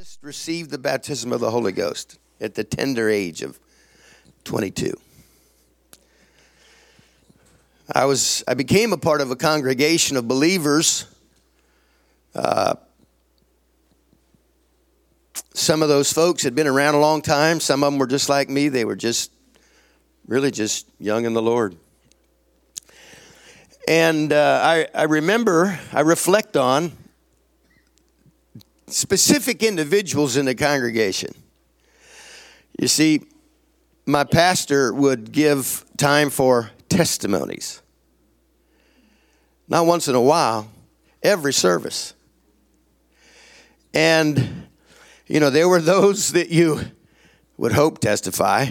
just received the baptism of the Holy Ghost at the tender age of 22. I became a part of a congregation of believers. Some of those folks had been around a long time. Some of them were just like me. They were really just young in the Lord. And I reflect on specific individuals in the congregation. You see, my pastor would give time for testimonies. Not once in a while, every service. And, you know, there were those that you would hope testify.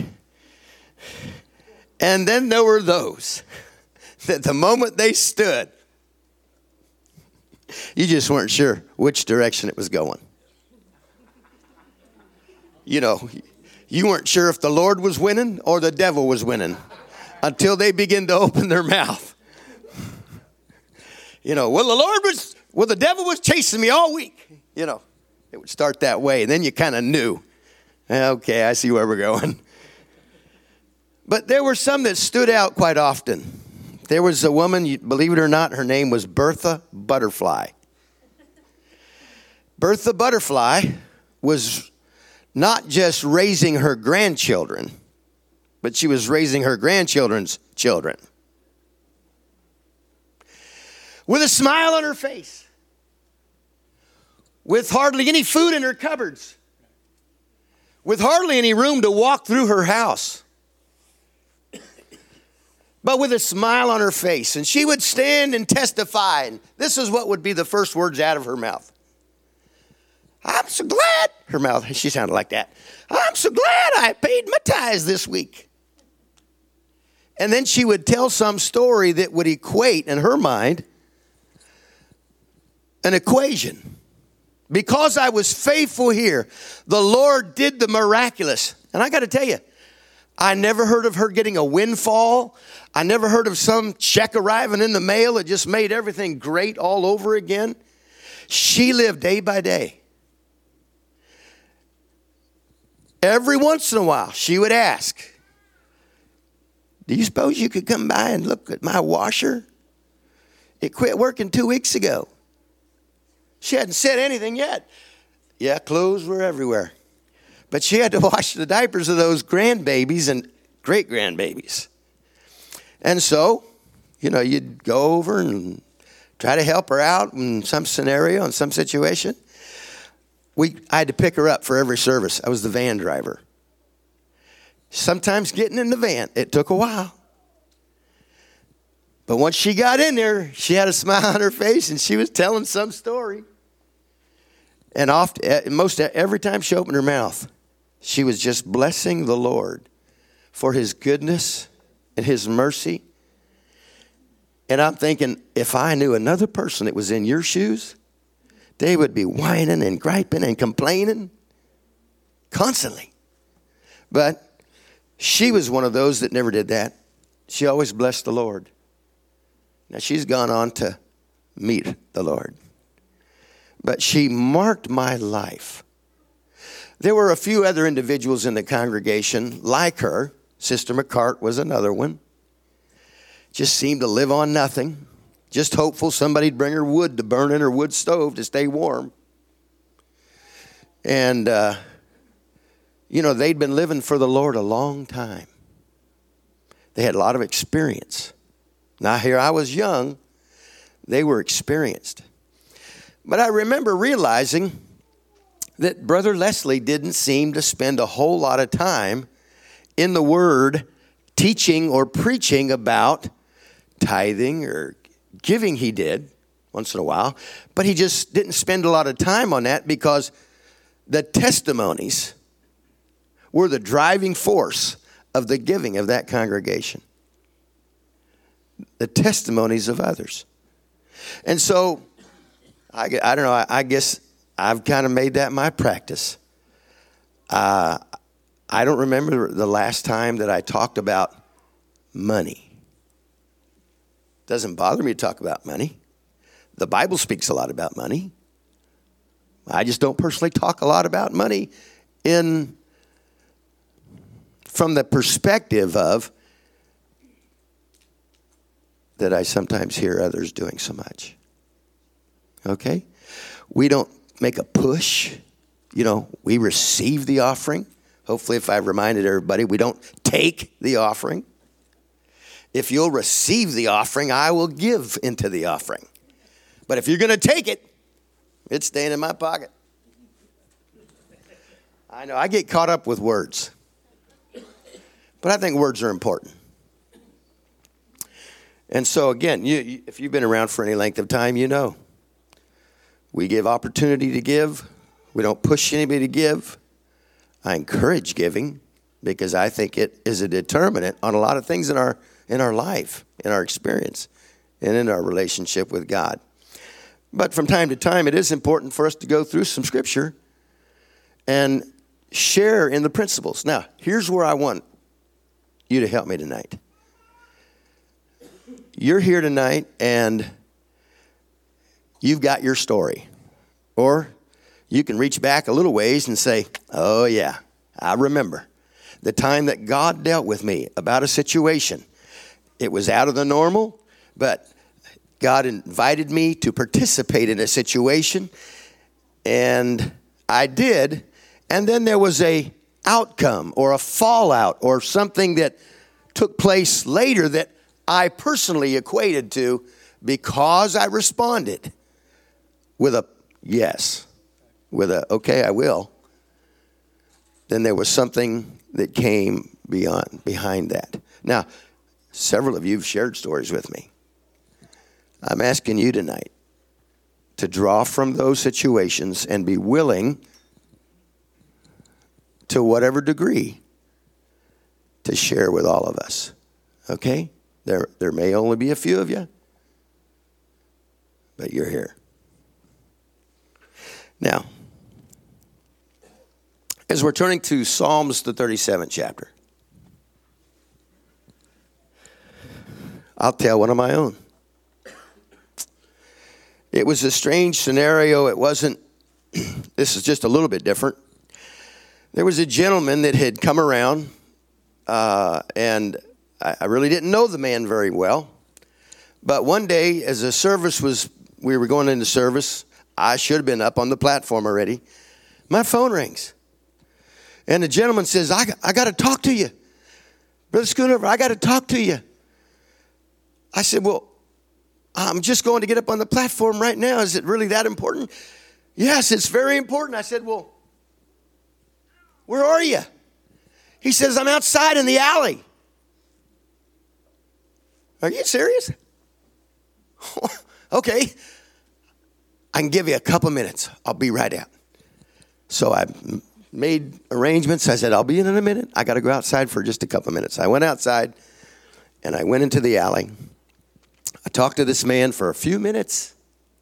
And then there were those that the moment they stood, you just weren't sure which direction it was going. You know, you weren't sure if the Lord was winning or the devil was winning until they began to open their mouth. You know, the devil was chasing me all week. You know, it would start that way. And then you kind of knew, okay, I see where we're going. But there were some that stood out quite often. There was a woman, believe it or not, her name was Bertha Butterfly. Bertha Butterfly was not just raising her grandchildren, but she was raising her grandchildren's children. With a smile on her face. With hardly any food in her cupboards. With hardly any room to walk through her house. But with a smile on her face. And she would stand and testify. And this is what would be the first words out of her mouth. I'm so glad. Her mouth, she sounded like that. I'm so glad I paid my tithes this week. And then she would tell some story that would equate, in her mind, an equation. Because I was faithful here, the Lord did the miraculous. And I got to tell you, I never heard of her getting a windfall. I never heard of some check arriving in the mail that just made everything great all over again. She lived day by day. Every once in a while, she would ask, do you suppose you could come by and look at my washer? It quit working 2 weeks ago. She hadn't said anything yet. Yeah, clothes were everywhere. But she had to wash the diapers of those grandbabies and great-grandbabies. And so, you know, you'd go over and try to help her out in some scenario, in some situation. I had to pick her up for every service. I was the van driver. Sometimes getting in the van, it took a while. But once she got in there, she had a smile on her face and she was telling some story. And every time she opened her mouth, she was just blessing the Lord for his goodness and his mercy. And I'm thinking, if I knew another person that was in your shoes, they would be whining and griping and complaining constantly. But she was one of those that never did that. She always blessed the Lord. Now she's gone on to meet the Lord. But she marked my life. There were a few other individuals in the congregation like her. Sister McCart was another one. Just seemed to live on nothing. Just hopeful somebody'd bring her wood to burn in her wood stove to stay warm. And, you know, they'd been living for the Lord a long time. They had a lot of experience. Now, here I was young. They were experienced. But I remember realizing that Brother Leslie didn't seem to spend a whole lot of time in the Word teaching or preaching about tithing or giving. He did once in a while, but he just didn't spend a lot of time on that because the testimonies were the driving force of the giving of that congregation. The testimonies of others. And so, I don't know, I guess I've kind of made that my practice. I don't remember the last time that I talked about money. Doesn't bother me to talk about money. The Bible speaks a lot about money. I just don't personally talk a lot about money from the perspective of that I sometimes hear others doing so much. Okay? We don't make a push. We receive the offering. Hopefully, if I've reminded everybody, we don't take the offering. If you'll receive the offering, I will give into the offering. But if you're going to take it, it's staying in my pocket. I know, I get caught up with words. But I think words are important. And so again, if you've been around for any length of time, we give opportunity to give. We don't push anybody to give. I encourage giving because I think it is a determinant on a lot of things in our life, in our experience, and in our relationship with God. But from time to time, it is important for us to go through some scripture and share in the principles. Now, here's where I want you to help me tonight. You're here tonight and you've got your story. Or you can reach back a little ways and say, oh yeah, I remember the time that God dealt with me about a situation. It was out of the normal, but God invited me to participate in a situation, and I did. And then there was a outcome or a fallout or something that took place later that I personally equated to because I responded with a yes, with a okay, I will. Then there was something that came behind that. Now, several of you have shared stories with me. I'm asking you tonight to draw from those situations and be willing to whatever degree to share with all of us. Okay? There may only be a few of you, but you're here. Now, as we're turning to Psalms, the 37th chapter, I'll tell one of my own. It was a strange scenario. It wasn't, this is just a little bit different. There was a gentleman that had come around, and I really didn't know the man very well. But one day, as we were going into service, I should have been up on the platform already. My phone rings. And the gentleman says, I got to talk to you. Brother Schoonover, I got to talk to you. I said, well, I'm just going to get up on the platform right now. Is it really that important? Yes, it's very important. I said, well, where are you? He says, I'm outside in the alley. Are you serious? Okay. I can give you a couple minutes. I'll be right out. So I made arrangements. I said, I'll be in a minute. I got to go outside for just a couple minutes. I went outside and I went into the alley. I talked to this man for a few minutes.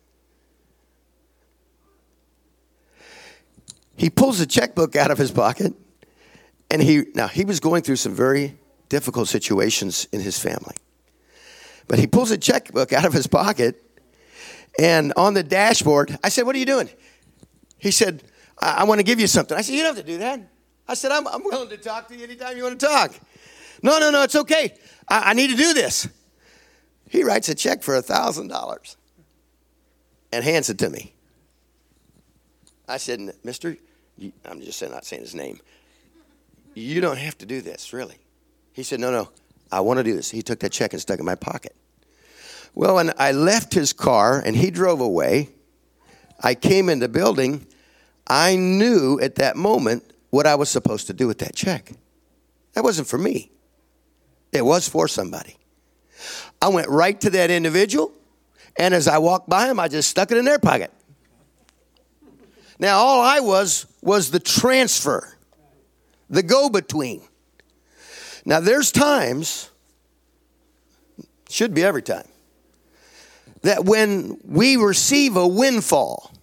He pulls a checkbook out of his pocket, and he was going through some very difficult situations in his family. But he pulls a checkbook out of his pocket, and on the dashboard, I said, what are you doing? He said, I want to give you something. I said, you don't have to do that. I said, I'm willing to talk to you anytime you want to talk. No, it's okay. I need to do this. He writes a check for $1,000 and hands it to me. I said, mister, I'm just not saying his name. You don't have to do this, really. He said, no, I want to do this. He took that check and stuck it in my pocket. Well, when I left his car and he drove away, I came in the building. I knew at that moment what I was supposed to do with that check. That wasn't for me. It was for somebody. I went right to that individual, and as I walked by him, I just stuck it in their pocket. Now, all I was the transfer, the go-between. Now, there's times, should be every time, that when we receive a windfall,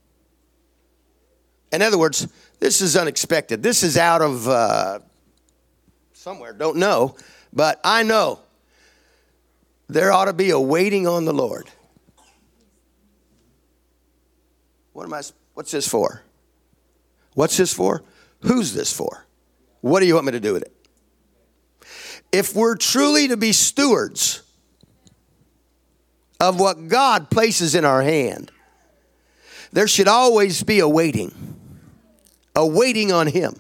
in other words, this is unexpected. This is out of somewhere, don't know, but I know there ought to be a waiting on the Lord. What am I What's this for? What's this for? Who's this for? What do you want me to do with it? If we're truly to be stewards of what God places in our hand, there should always be a waiting on Him.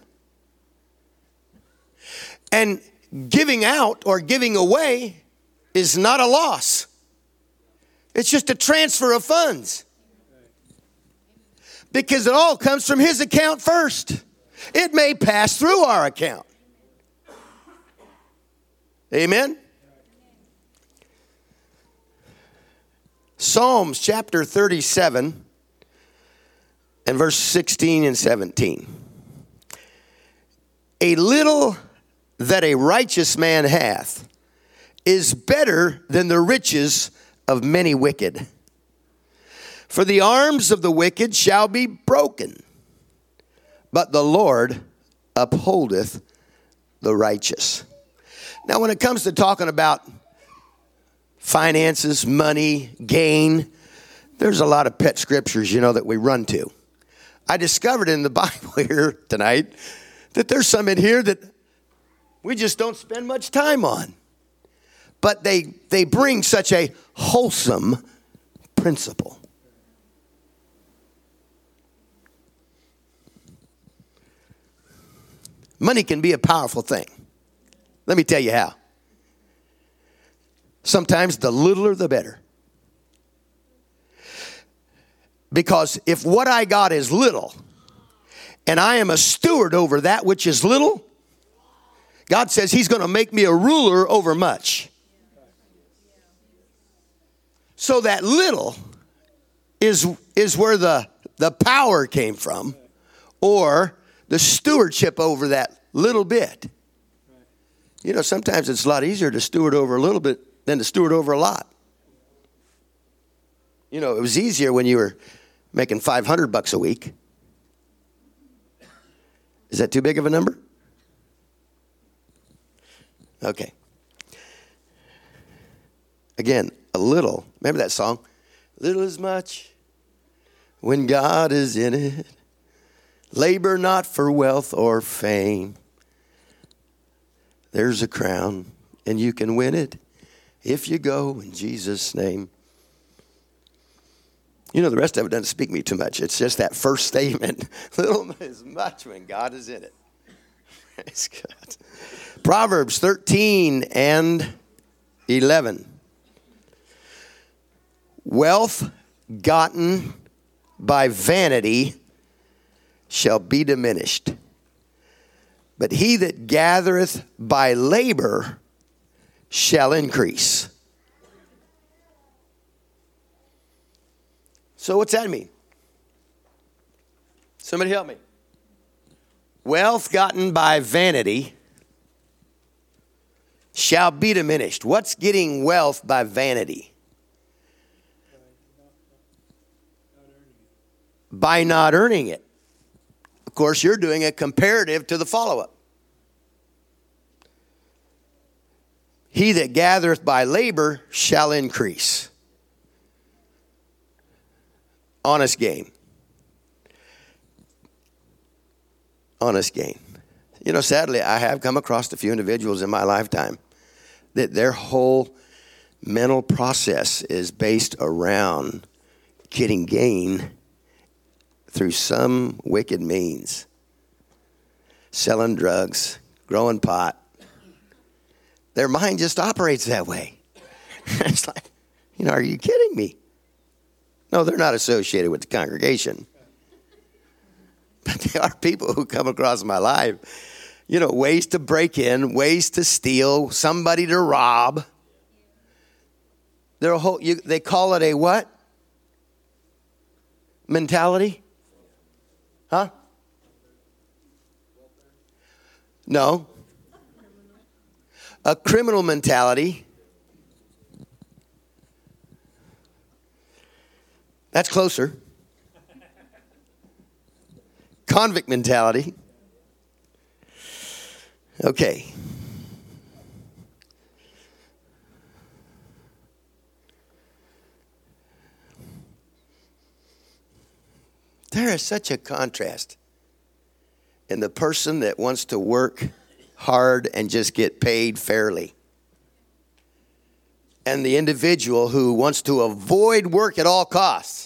And giving out or giving away is not a loss. It's just a transfer of funds. Because it all comes from His account first. It may pass through our account. Amen? Psalms chapter 37 and verse 16 and 17. A little that a righteous man hath is better than the riches of many wicked. For the arms of the wicked shall be broken, but the Lord upholdeth the righteous. Now, when it comes to talking about finances, money, gain, there's a lot of pet scriptures, that we run to. I discovered in the Bible here tonight that there's some in here that we just don't spend much time on. But they bring such a wholesome principle. Money can be a powerful thing. Let me tell you how. Sometimes the littler the better. Because if what I got is little, and I am a steward over that which is little, God says He's going to make me a ruler over much. So that little is where the power came from, or the stewardship over that little bit. Sometimes it's a lot easier to steward over a little bit than to steward over a lot. It was easier when you were making $500 a week. Is that too big of a number? Okay. Again, a little. Remember that song? Little is much when God is in it. Labor not for wealth or fame. There's a crown, and you can win it if you go in Jesus' name. The rest of it doesn't speak me too much. It's just that first statement. Little is much when God is in it. Praise God. Proverbs 13 and 11. Wealth gotten by vanity shall be diminished, but he that gathereth by labor shall increase. So what's that mean? Somebody help me. Wealth gotten by vanity shall be diminished. What's getting wealth by vanity? By not earning it. Of course, you're doing a comparative to the follow-up. He that gathereth by labor shall increase. Honest gain. Honest gain. Sadly, I have come across a few individuals in my lifetime that their whole mental process is based around getting gain through some wicked means. Selling drugs, growing pot. Their mind just operates that way. It's like, are you kidding me? No, they're not associated with the congregation. But there are people who come across my life, ways to break in, ways to steal, somebody to rob. They call it a what? Mentality? Huh? No. A criminal mentality. That's closer. Convict mentality. Okay. There is such a contrast in the person that wants to work hard and just get paid fairly, and the individual who wants to avoid work at all costs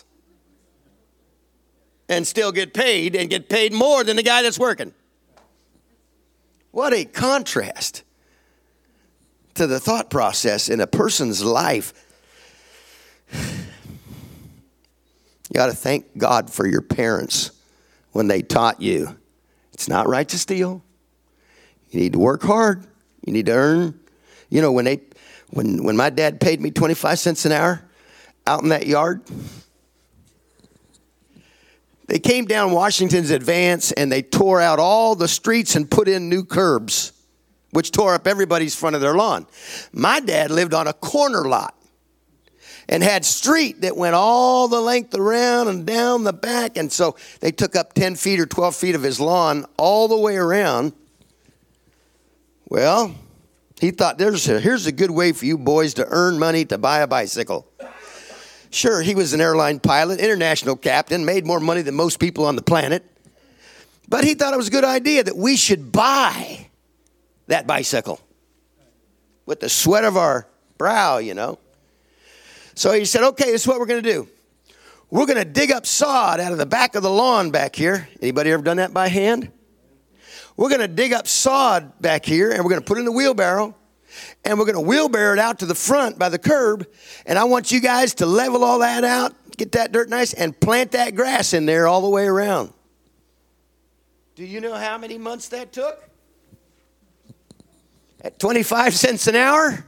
and still get paid and get paid more than the guy that's working. What a contrast to the thought process in a person's life. You ought to thank God for your parents when they taught you it's not right to steal. You need to work hard. You need to earn. You know, when my dad paid me 25 cents an hour out in that yard, they came down Washington's Advance and they tore out all the streets and put in new curbs, which tore up everybody's front of their lawn. My dad lived on a corner lot and had street that went all the length around and down the back. And so they took up 10 feet or 12 feet of his lawn all the way around. Well, he thought, here's a good way for you boys to earn money to buy a bicycle. Sure, he was an airline pilot, international captain, made more money than most people on the planet. But he thought it was a good idea that we should buy that bicycle with the sweat of our brow, you know. So he said, okay, this is what we're going to do. We're going to dig up sod out of the back of the lawn back here. Anybody ever done that by hand? We're going to dig up sod back here, and we're going to put it in the wheelbarrow, and we're going to wheelbarrow it out to the front by the curb, and I want you guys to level all that out, get that dirt nice, and plant that grass in there all the way around. Do you know how many months that took? At 25 cents an hour?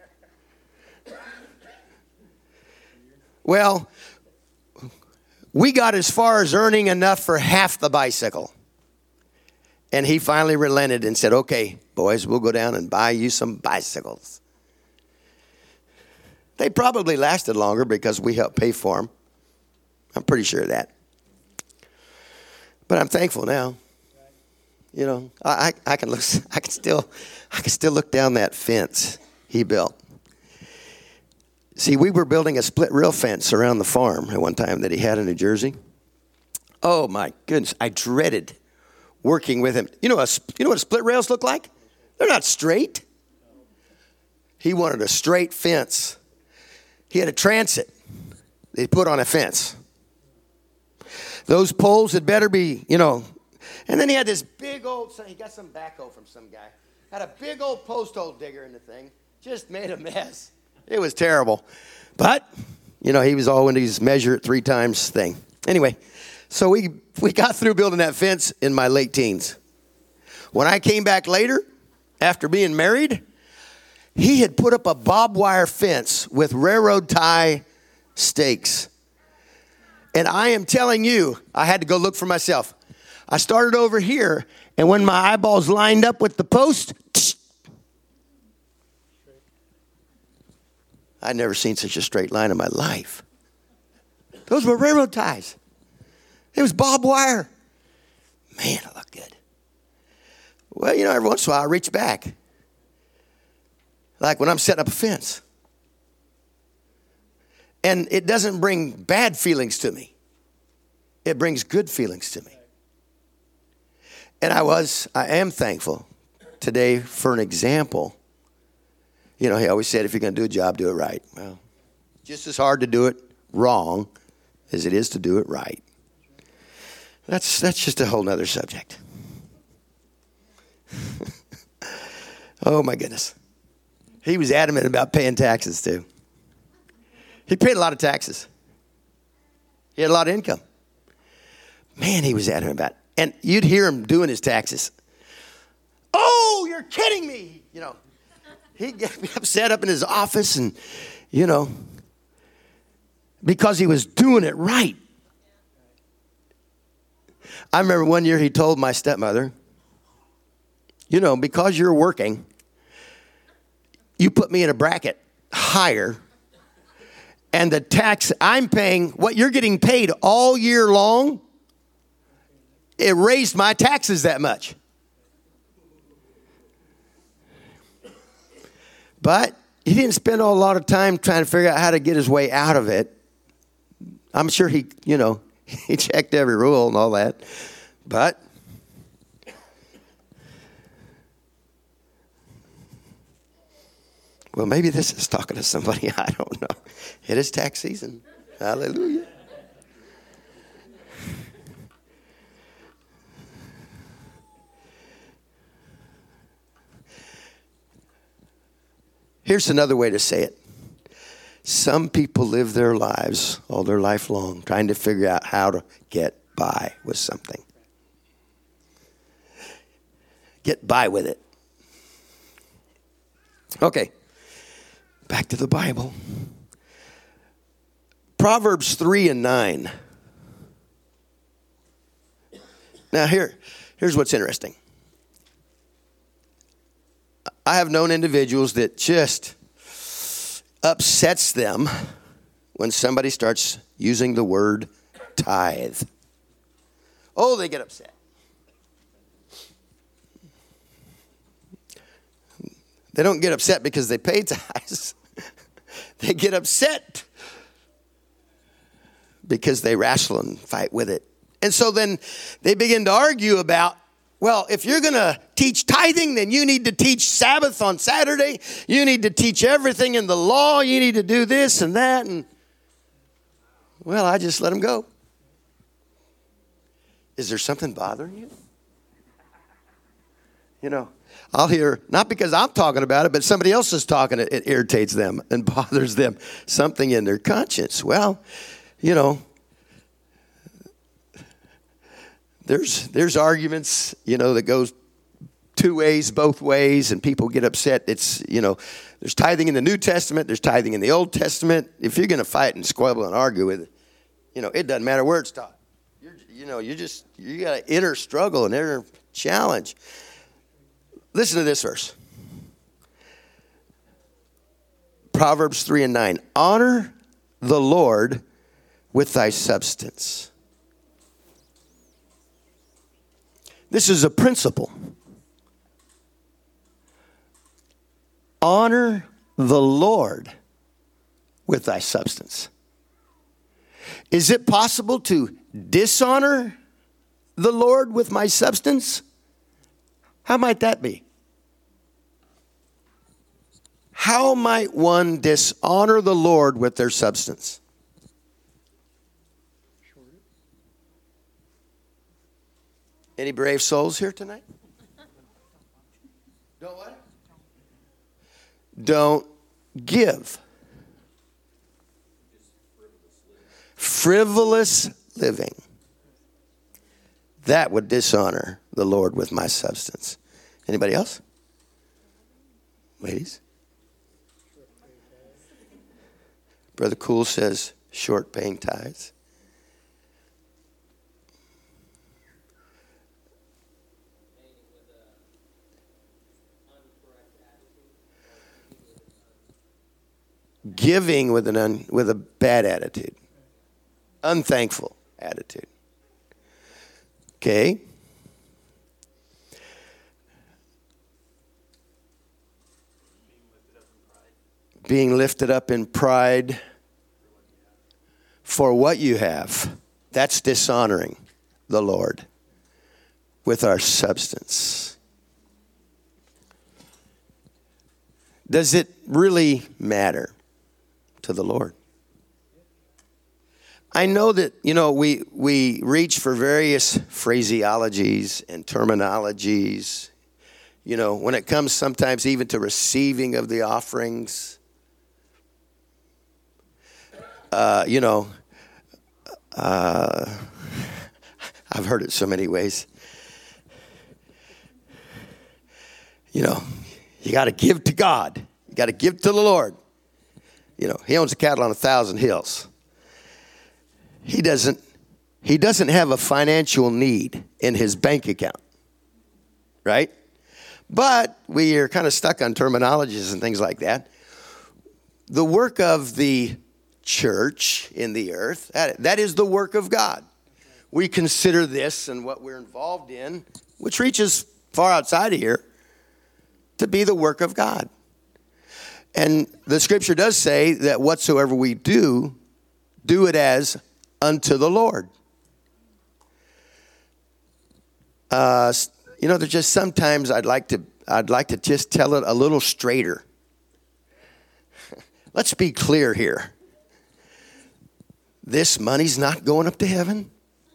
Well, we got as far as earning enough for half the bicycle. And he finally relented and said, okay, boys, we'll go down and buy you some bicycles. They probably lasted longer because we helped pay for them. I'm pretty sure of that. But I'm thankful now. You know, I can still look down that fence he built. See, we were building a split rail fence around the farm at one time that he had in New Jersey. Oh my goodness, I dreaded working with him. You know what split rails look like? They're not straight. He wanted a straight fence. He had a transit they put on a fence. Those poles had better be, you know. And then he had this big old, he got some backhoe from some guy. Had a big old post hole digger in the thing. Just made a mess. It was terrible. But, you know, he was all into his measure it 3 times thing. Anyway, so we got through building that fence in my late teens. When I came back later, after being married, he had put up a barbed wire fence with railroad tie stakes. And I am telling you, I had to go look for myself. I started over here, and when my eyeballs lined up with the post, I'd never seen such a straight line in my life. Those were railroad ties. It was barbed wire. Man, it looked good. Well, you know, every once in a while I reach back. Like when I'm setting up a fence. And it doesn't bring bad feelings to me. It brings good feelings to me. And I am thankful today for an example. You know, he always said, if you're going to do a job, do it right. Well, just as hard to do it wrong as it is to do it right. That's just a whole nother subject. Oh, my goodness. He was adamant about paying taxes, too. He paid a lot of taxes. He had a lot of income. Man, he was adamant about it. And you'd hear him doing his taxes. Oh, you're kidding me, you know. He'd get upset up in his office and, you know, because he was doing it right. I remember one year he told my stepmother, you know, because you're working, you put me in a bracket higher, and the tax I'm paying, what you're getting paid all year long, it raised my taxes that much. But he didn't spend a lot of time trying to figure out how to get his way out of it. I'm sure he, you know, He checked every rule and all that. But well, maybe this is talking to somebody. I don't know. It is tax season. Hallelujah. Here's another way to say it. Some people live their lives all their life long trying to figure out how to get by with something. Get by with it. Okay, back to the Bible. Proverbs 3 and 9. Now here's what's interesting. I have known individuals that just upsets them when somebody starts using the word tithe. Oh, they get upset. They don't get upset because they pay tithes. They get upset because they wrestle and fight with it. And so then they begin to argue about, well, if you're going to teach tithing, then you need to teach Sabbath on Saturday. You need to teach everything in the law. You need to do this and that. And, well, I just let them go. Is there something bothering you? You know, I'll hear, not because I'm talking about it, but somebody else is talking. It irritates them and bothers them. Something in their conscience. Well, you know, there's arguments, you know, that goes two ways, both ways, and people get upset. It's, you know, there's tithing in the New Testament, there's tithing in the Old Testament. If you're going to fight and squabble and argue with it, you know, it doesn't matter where it's taught. You got an inner struggle, an inner challenge. Listen to this verse. Proverbs 3 and 9. Honor the Lord with thy substance. This is a principle. Honor the Lord with thy substance. Is it possible to dishonor the Lord with my substance? How might that be? How might one dishonor the Lord with their substance? Any brave souls here tonight? Don't what? Don't give. Frivolous living. That would dishonor the Lord with my substance. Anybody else? Ladies? Brother Cool says short paying tithes. Giving with a bad attitude. Unthankful attitude. Okay. Being lifted up in pride for what you have. That's dishonoring the Lord with our substance. Does it really matter to the Lord? I know that, you know, we reach for various phraseologies and terminologies, you know, when it comes sometimes even to receiving of the offerings. You know, I've heard it so many ways. You know, you got to give to God. You got to give to the Lord. You know, he owns the cattle on 1,000 hills. He doesn't have a financial need in his bank account, right? But we are kind of stuck on terminologies and things like that. The work of the church in the earth, that is the work of God. We consider this and what we're involved in, which reaches far outside of here, to be the work of God. And the scripture does say that whatsoever we do it as unto the Lord. There's just sometimes I'd like to just tell it a little straighter. Let's be clear here. This money's not going up to heaven.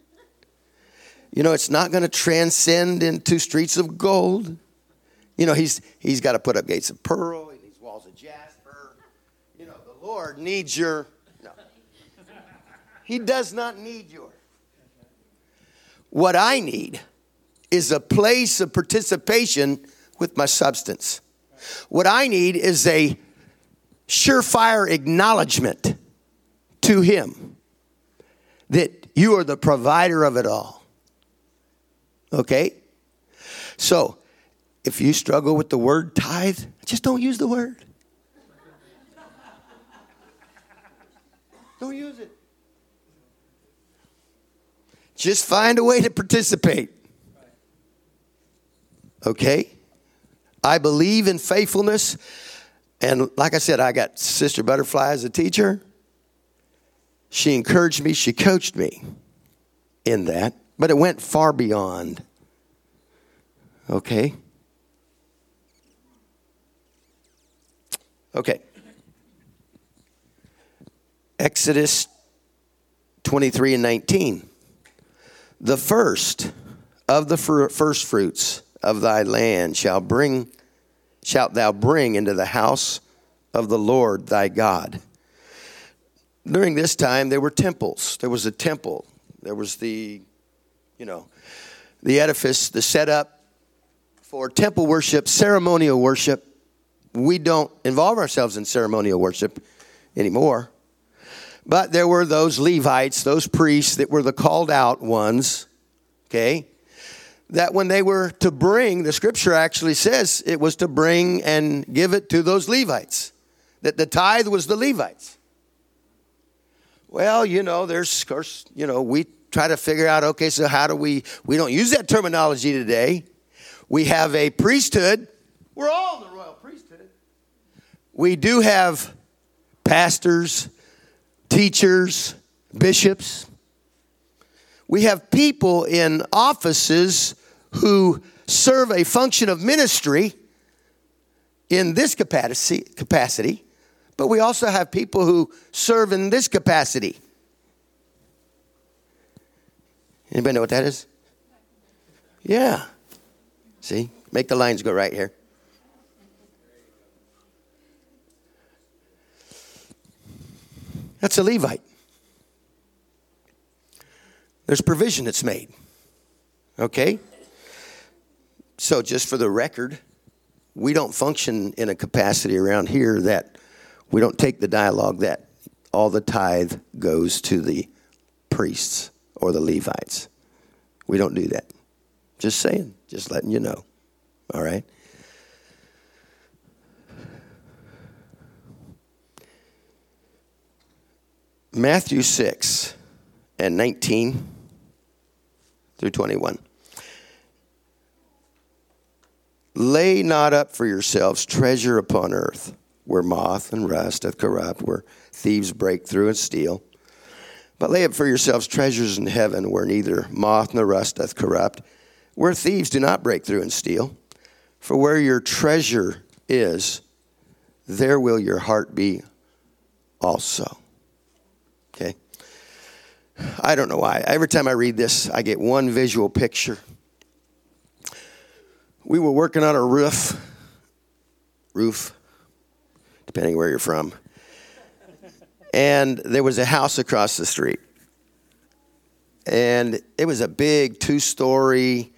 It's not going to transcend into streets of gold. He's got to put up gates of pearl. He needs walls of jasper. The Lord needs no. He does not need yours. What I need is a place of participation with my substance. What I need is a surefire acknowledgement to him that you are the provider of it all. Okay? So, if you struggle with the word tithe, just don't use the word. Don't use it. Just find a way to participate. Okay? I believe in faithfulness. And like I said, I got Sister Butterfly as a teacher. She encouraged me. She coached me in that. But it went far beyond. Okay? Okay. Exodus 23 and 19. The first of the first fruits of thy land shalt thou bring into the house of the Lord thy God. During this time, there were temples. There was a temple. There was the edifice, the setup for temple worship, ceremonial worship. We don't involve ourselves in ceremonial worship anymore. But there were those Levites, those priests that were the called out ones, okay, that when they were to bring, the scripture actually says it was to bring and give it to those Levites, that the tithe was the Levites. Well, there's, of course, we try to figure out, okay, so how do we don't use that terminology today. We have a priesthood. We're all the royal priesthood. We do have pastors, teachers, bishops. We have people in offices who serve a function of ministry in this capacity, but we also have people who serve in this capacity. Anybody know what that is? Yeah. See? Make the lines go right here. That's a Levite. There's provision that's made. Okay? So just for the record, we don't function in a capacity around here that we don't take the dialogue that all the tithe goes to the priests or the Levites. We don't do that. Just saying. Just letting you know. All right? Matthew 6 and 19 through 21. Lay not up for yourselves treasure upon earth, where moth and rust doth corrupt, where thieves break through and steal. But lay up for yourselves treasures in heaven, where neither moth nor rust doth corrupt, where thieves do not break through and steal. For where your treasure is, there will your heart be also. Okay? I don't know why. Every time I read this, I get one visual picture. We were working on a roof, depending where you're from. And there was a house across the street. And it was a big 2-story,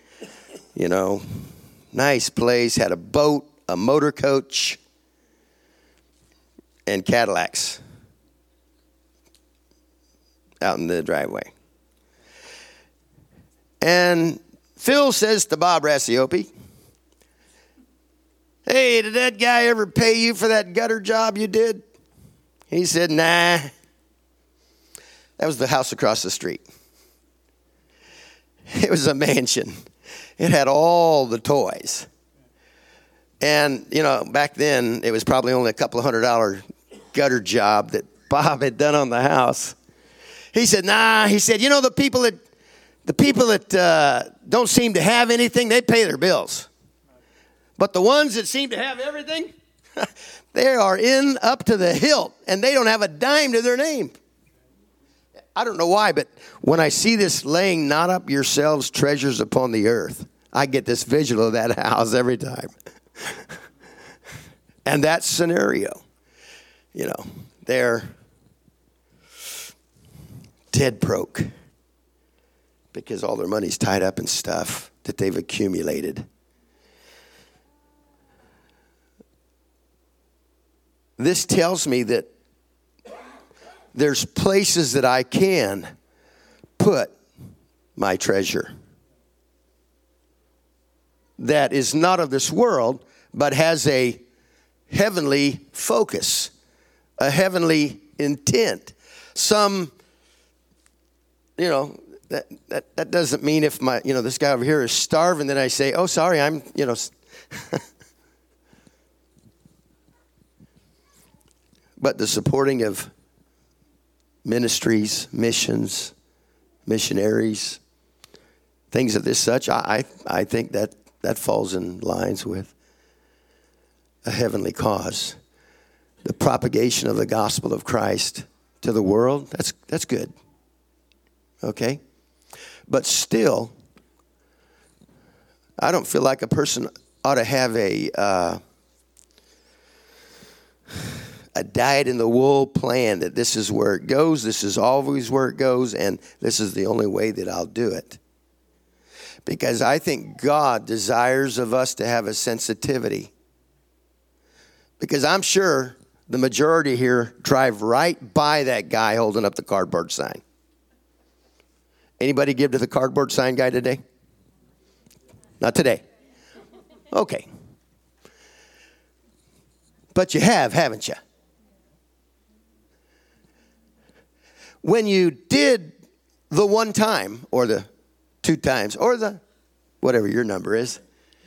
nice place. Had a boat, a motor coach, and Cadillacs out in the driveway. And Phil says to Bob Rassiopi, "Hey, did that guy ever pay you for that gutter job you did?" He said, "Nah." That was the house across the street. It was a mansion. It had all the toys. And, back then, it was probably only a couple of $100 gutter job that Bob had done on the house. He said, "Nah." He said, the people that don't seem to have anything, they pay their bills. But the ones that seem to have everything, they are in up to the hilt, and they don't have a dime to their name. I don't know why, but when I see this laying not up yourselves treasures upon the earth, I get this visual of that house every time. And that scenario, they're dead broke because all their money's tied up in stuff that they've accumulated. This tells me that there's places that I can put my treasure that is not of this world, but has a heavenly focus, a heavenly intent. Some, that doesn't mean if this guy over here is starving, then I say, oh, sorry, I'm. But the supporting of ministries, missions, missionaries, things of this such, I think that falls in lines with a heavenly cause. The propagation of the gospel of Christ to the world, that's good. Okay? But still, I don't feel like a person ought to have a dyed-in-the-wool plan that this is where it goes, this is always where it goes, and this is the only way that I'll do it. Because I think God desires of us to have a sensitivity. Because I'm sure the majority here drive right by that guy holding up the cardboard sign. Anybody give to the cardboard sign guy today? Not today. Okay. But you have, haven't you? When you did the one time, or the 2 times, or the whatever your number is,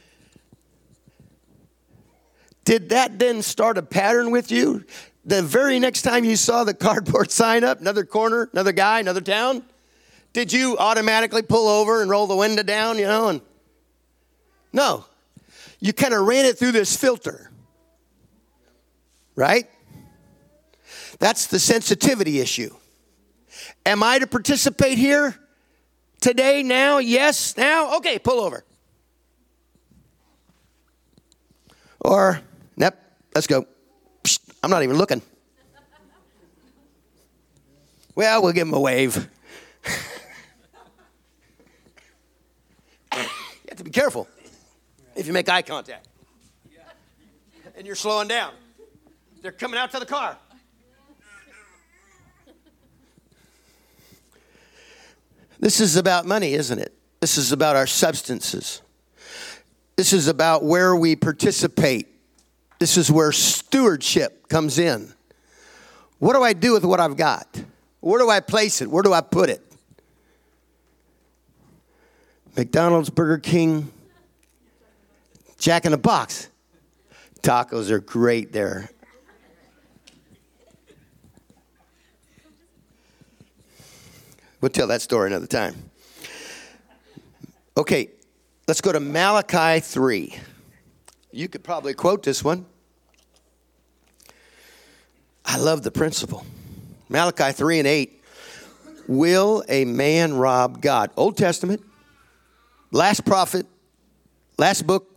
did that then start a pattern with you? The very next time you saw the cardboard sign up, another corner, another guy, another town, did you automatically pull over and roll the window down, and no. You kind of ran it through this filter. Right? That's the sensitivity issue. Am I to participate here today, now? Yes, now? Okay, pull over. Or, nope, let's go. Psst, I'm not even looking. Well, we'll give him a wave. You have to be careful if you make eye contact. And you're slowing down. They're coming out to the car. This is about money, isn't it? This is about our substances. This is about where we participate. This is where stewardship comes in. What do I do with what I've got? Where do I place it? Where do I put it? McDonald's, Burger King, Jack in the Box. Tacos are great there. We'll tell that story another time. Okay, let's go to Malachi 3. You could probably quote this one. I love the principle. Malachi 3 and 8. Will a man rob God? Old Testament, last prophet, last book.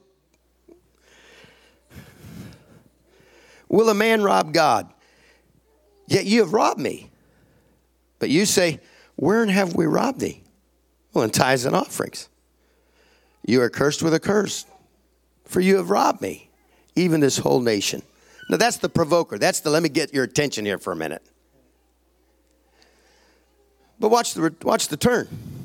Will a man rob God? Yet you have robbed me. But you say, wherein have we robbed thee? Well, in tithes and offerings. You are cursed with a curse, for you have robbed me, even this whole nation. Now that's the provoker. That's the let me get your attention here for a minute. But watch the turn.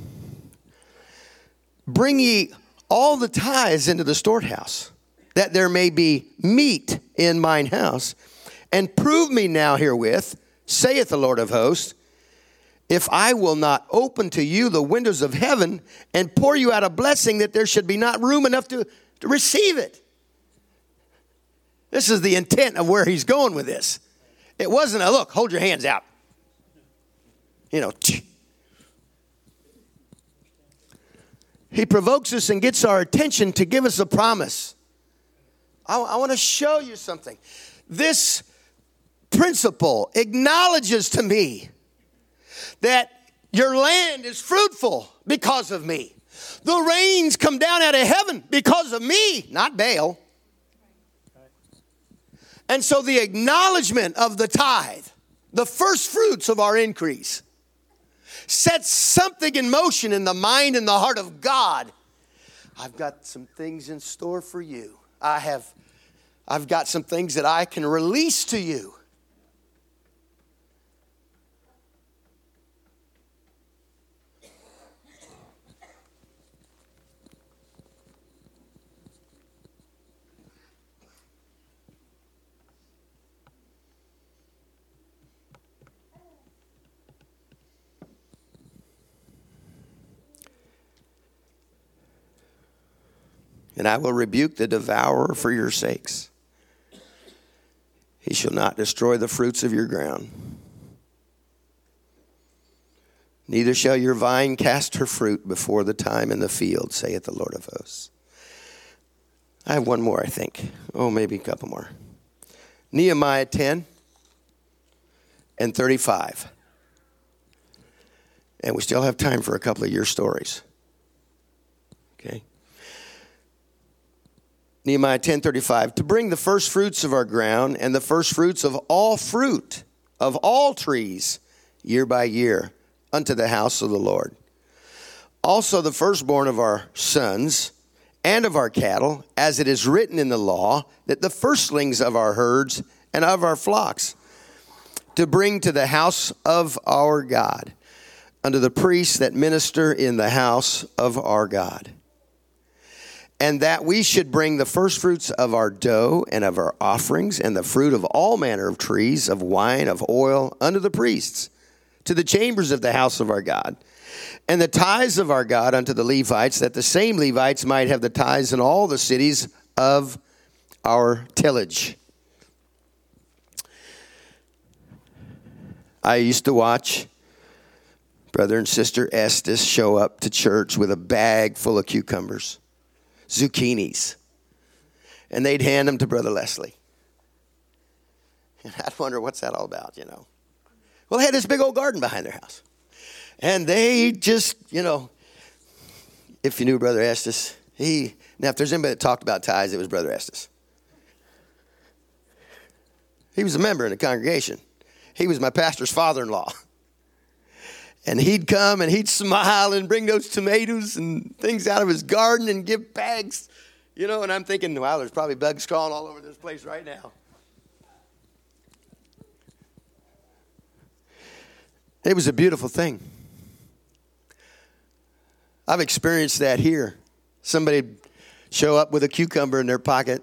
Bring ye all the tithes into the storehouse, that there may be meat in mine house, and prove me now herewith, saith the Lord of hosts, if I will not open to you the windows of heaven and pour you out a blessing that there should be not room enough to receive it. This is the intent of where he's going with this. It wasn't a look, hold your hands out. He provokes us and gets our attention to give us a promise. I want to show you something. This principle acknowledges to me that your land is fruitful because of me. The rains come down out of heaven because of me, not Baal. And so the acknowledgement of the tithe, the first fruits of our increase, sets something in motion in the mind and the heart of God. I've got some things in store for you. I've got some things that I can release to you. And I will rebuke the devourer for your sakes. He shall not destroy the fruits of your ground. Neither shall your vine cast her fruit before the time in the field, saith the Lord of hosts. I have one more, I think. Oh, maybe a couple more. Nehemiah 10 and 35. And we still have time for a couple of your stories. Okay. Nehemiah 10:35, to bring the first fruits of our ground and the first fruits of all fruit of all trees year by year unto the house of the Lord. Also the firstborn of our sons and of our cattle, as it is written in the law, that the firstlings of our herds and of our flocks, to bring to the house of our God, unto the priests that minister in the house of our God. And that we should bring the firstfruits of our dough and of our offerings and the fruit of all manner of trees, of wine, of oil, unto the priests, to the chambers of the house of our God. And the tithes of our God unto the Levites, that the same Levites might have the tithes in all the cities of our tillage. I used to watch Brother and Sister Estes show up to church with a bag full of cucumbers, zucchinis, and they'd hand them to Brother Leslie. And I'd wonder, what's that all about, you know? Well, they had this big old garden behind their house. And they just, you know, if you knew Brother Estes, now if there's anybody that talked about tithes, it was Brother Estes. He was a member in the congregation. He was my pastor's father-in-law. And he'd come and he'd smile and bring those tomatoes and things out of his garden and give bags, you know, and I'm thinking, wow, there's probably bugs crawling all over this place right now. It was a beautiful thing. I've experienced that here. Somebody show up with a cucumber in their pocket.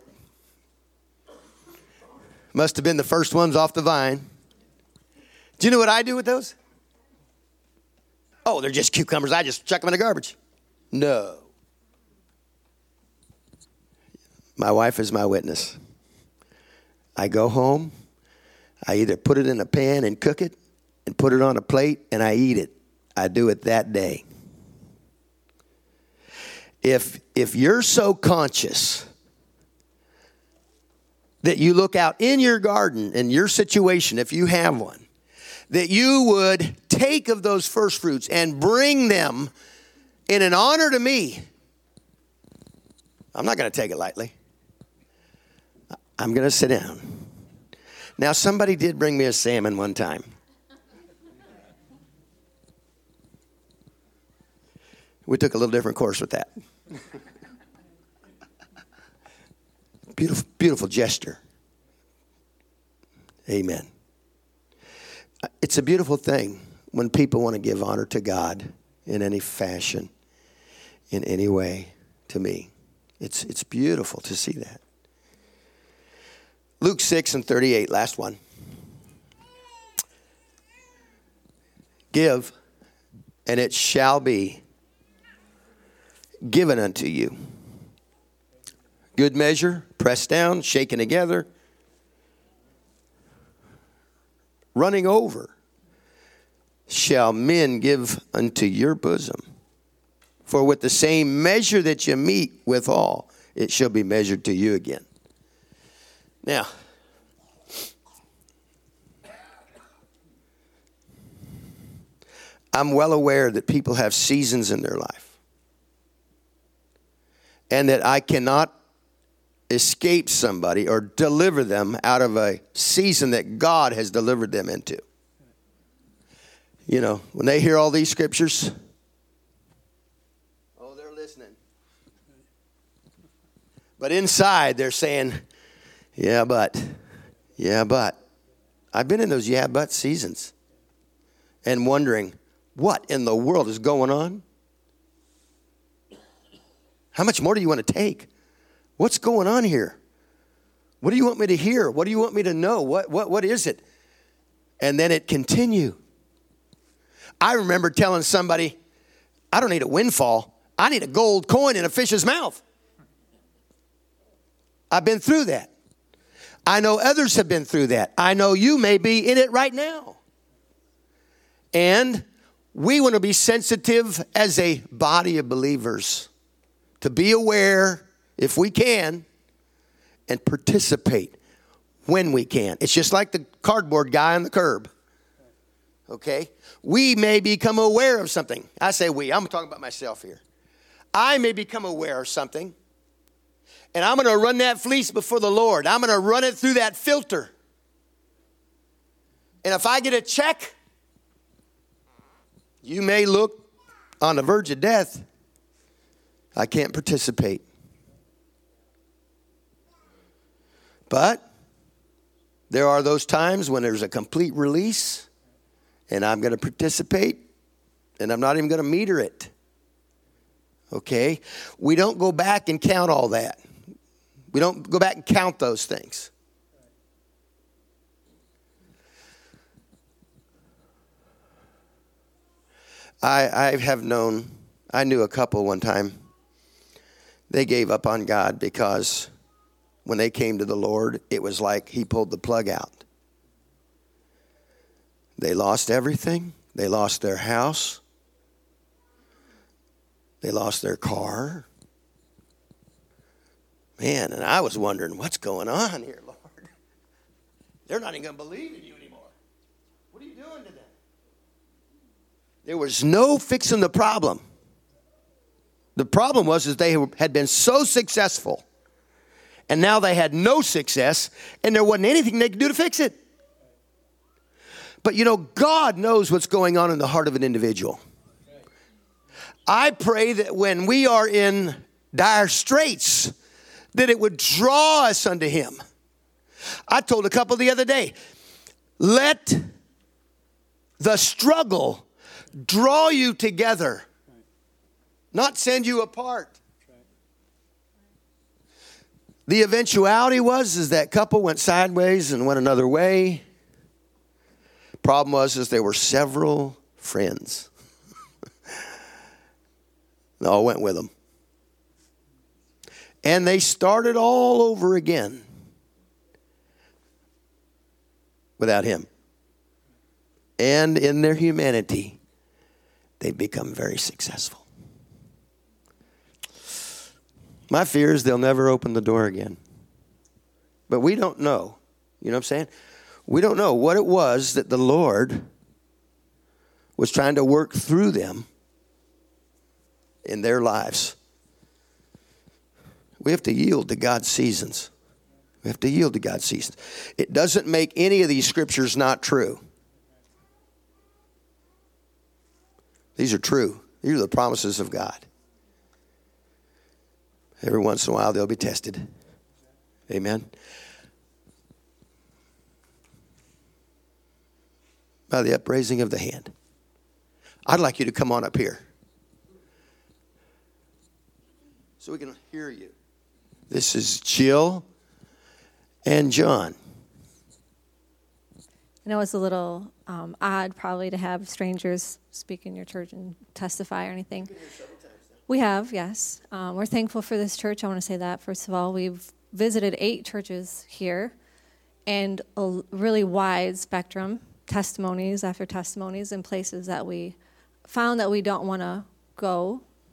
Must have been the first ones off the vine. Do you know what I do with those? Oh, they're just cucumbers. I just chuck them in the garbage. No. My wife is my witness. I go home. I either put it in a pan and cook it and put it on a plate and I eat it. I do it that day. If you're so conscious that you look out in your garden, in your situation, if you have one, that you would take of those first fruits and bring them in an honor to me, I'm not going to take it lightly. I'm going to sit down. Now, somebody did bring me a salmon one time. We took a little different course with that. Beautiful, beautiful gesture. Amen. It's a beautiful thing when people want to give honor to God in any fashion, in any way, to me. It's beautiful to see that. Luke 6 and 38, last one. Give, and it shall be given unto you. Good measure, pressed down, shaken together, running over, shall men give unto your bosom. For with the same measure that you meet withal, it shall be measured to you again. Now, I'm well aware that people have seasons in their life, and that I cannot escape somebody or deliver them out of a season that God has delivered them into. You know, when they hear all these scriptures, oh, they're listening. But inside they're saying, yeah, but. I've been in those yeah, but seasons and wondering, what in the world is going on? How much more do you want to take? What's going on here? What do you want me to hear? What do you want me to know? What is it? And then it continue. I remember telling somebody, I don't need a windfall. I need a gold coin in a fish's mouth. I've been through that. I know others have been through that. I know you may be in it right now. And we want to be sensitive as a body of believers to be aware, if we can, and participate when we can. It's just like the cardboard guy on the curb. Okay? We may become aware of something. I say we. I'm talking about myself here. I may become aware of something, and I'm going to run that fleece before the Lord. I'm going to run it through that filter. And if I get a check, you may look on the verge of death. I can't participate. But there are those times when there's a complete release, and I'm going to participate, and I'm not even going to meter it. Okay? We don't go back and count all that. We don't go back and count those things. I knew a couple one time. They gave up on God because when they came to the Lord, it was like he pulled the plug out. They lost everything. They lost their house. They lost their car. Man, and I was wondering, what's going on here, Lord? They're not even going to believe in you anymore. What are you doing to them? There was no fixing the problem. The problem was they had been so successful, and now they had no success, and there wasn't anything they could do to fix it. But you know, God knows what's going on in the heart of an individual. I pray that when we are in dire straits, that it would draw us unto him. I told a couple the other day, let the struggle draw you together, not send you apart. The eventuality was that couple went sideways and went another way. Problem was there were several friends. They all went with them. And they started all over again without him. And in their humanity, they've become very successful. My fear is they'll never open the door again. But we don't know. You know what I'm saying? We don't know what it was that the Lord was trying to work through them in their lives. We have to yield to God's seasons. We have to yield to God's seasons. It doesn't make any of these scriptures not true. These are true. These are the promises of God. Every once in a while, they'll be tested. Amen. By the upraising of the hand. I'd like you to come on up here so we can hear you. This is Jill and John. I know it's a little odd probably to have strangers speak in your church and testify or anything. We have, yes. We're thankful for this church. I want to say that, first of all. We've visited 8 churches here and a really wide spectrum, testimonies after testimonies in places that we found that we don't want to go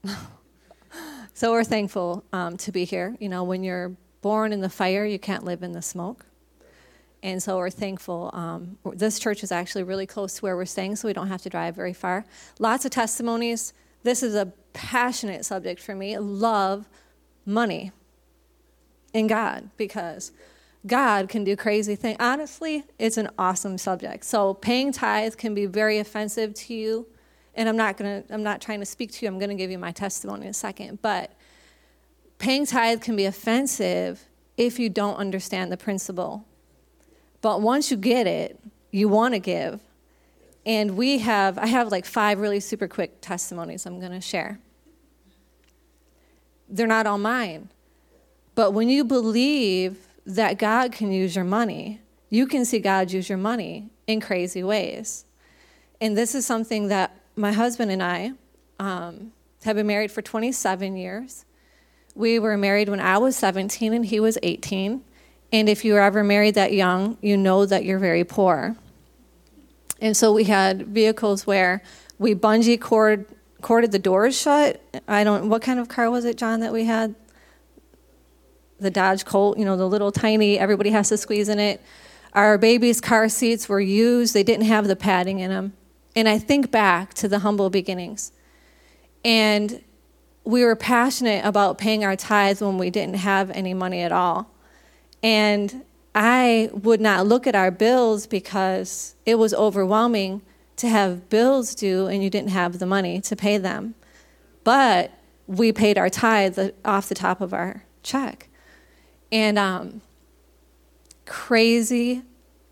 So we're thankful to be here. You know, when you're born in the fire, you can't live in the smoke. And so we're thankful. This church is actually really close to where we're staying, so we don't have to drive very far. Lots of testimonies. This is a passionate subject for me. Love money in God, because God can do crazy things. Honestly, it's an awesome subject. So paying tithes can be very offensive to you. And I'm not trying to speak to you. I'm going to give you my testimony in a second. But paying tithe can be offensive if you don't understand the principle. But once you get it, you want to give. And I have like 5 really super quick testimonies I'm going to share. They're not all mine. But when you believe that God can use your money, you can see God use your money in crazy ways. And this is something that my husband and I have been married for 27 years. We were married when I was 17 and he was 18. And if you were ever married that young, you know that you're very poor. And so we had vehicles where we bungee corded the doors shut. What kind of car was it, John, that we had? The Dodge Colt, the little tiny, everybody has to squeeze in it. Our baby's car seats were used. They didn't have the padding in them. And I think back to the humble beginnings. And we were passionate about paying our tithes when we didn't have any money at all. And I would not look at our bills because it was overwhelming to have bills due and you didn't have the money to pay them. But we paid our tithe off the top of our check. And crazy,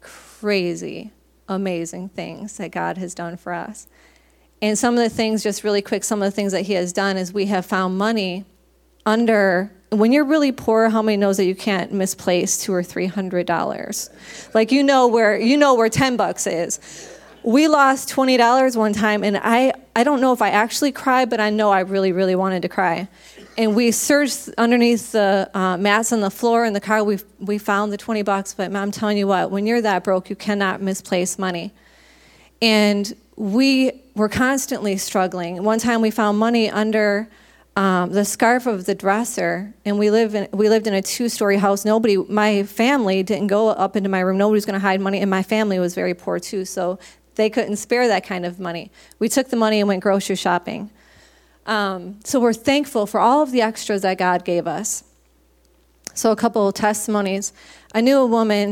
amazing things that God has done for us. And some of the things, just really quick, some of the things that he has done is we have found money when you're really poor, how many knows that you can't misplace $200 or $300? Like, you know where $10 is. We lost $20 one time, and I don't know if I actually cried, but I know I really, really wanted to cry. And we searched underneath the mats on the floor in the car. We found the $20, but I'm telling you what, when you're that broke, you cannot misplace money. And we were constantly struggling. One time we found money under the scarf of the dresser, and we lived in a 2-story house. My family didn't go up into my room. Nobody's going to hide money, and my family was very poor too, so they couldn't spare that kind of money. We took the money and went grocery shopping. So we're thankful for all of the extras that God gave us. So a couple of testimonies. I knew a woman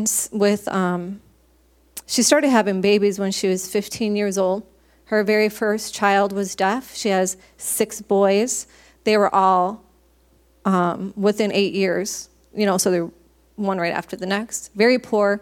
she started having babies when she was 15 years old. Her very first child was deaf. She has 6 boys. They were all within 8 years, so they're one right after the next. Very poor.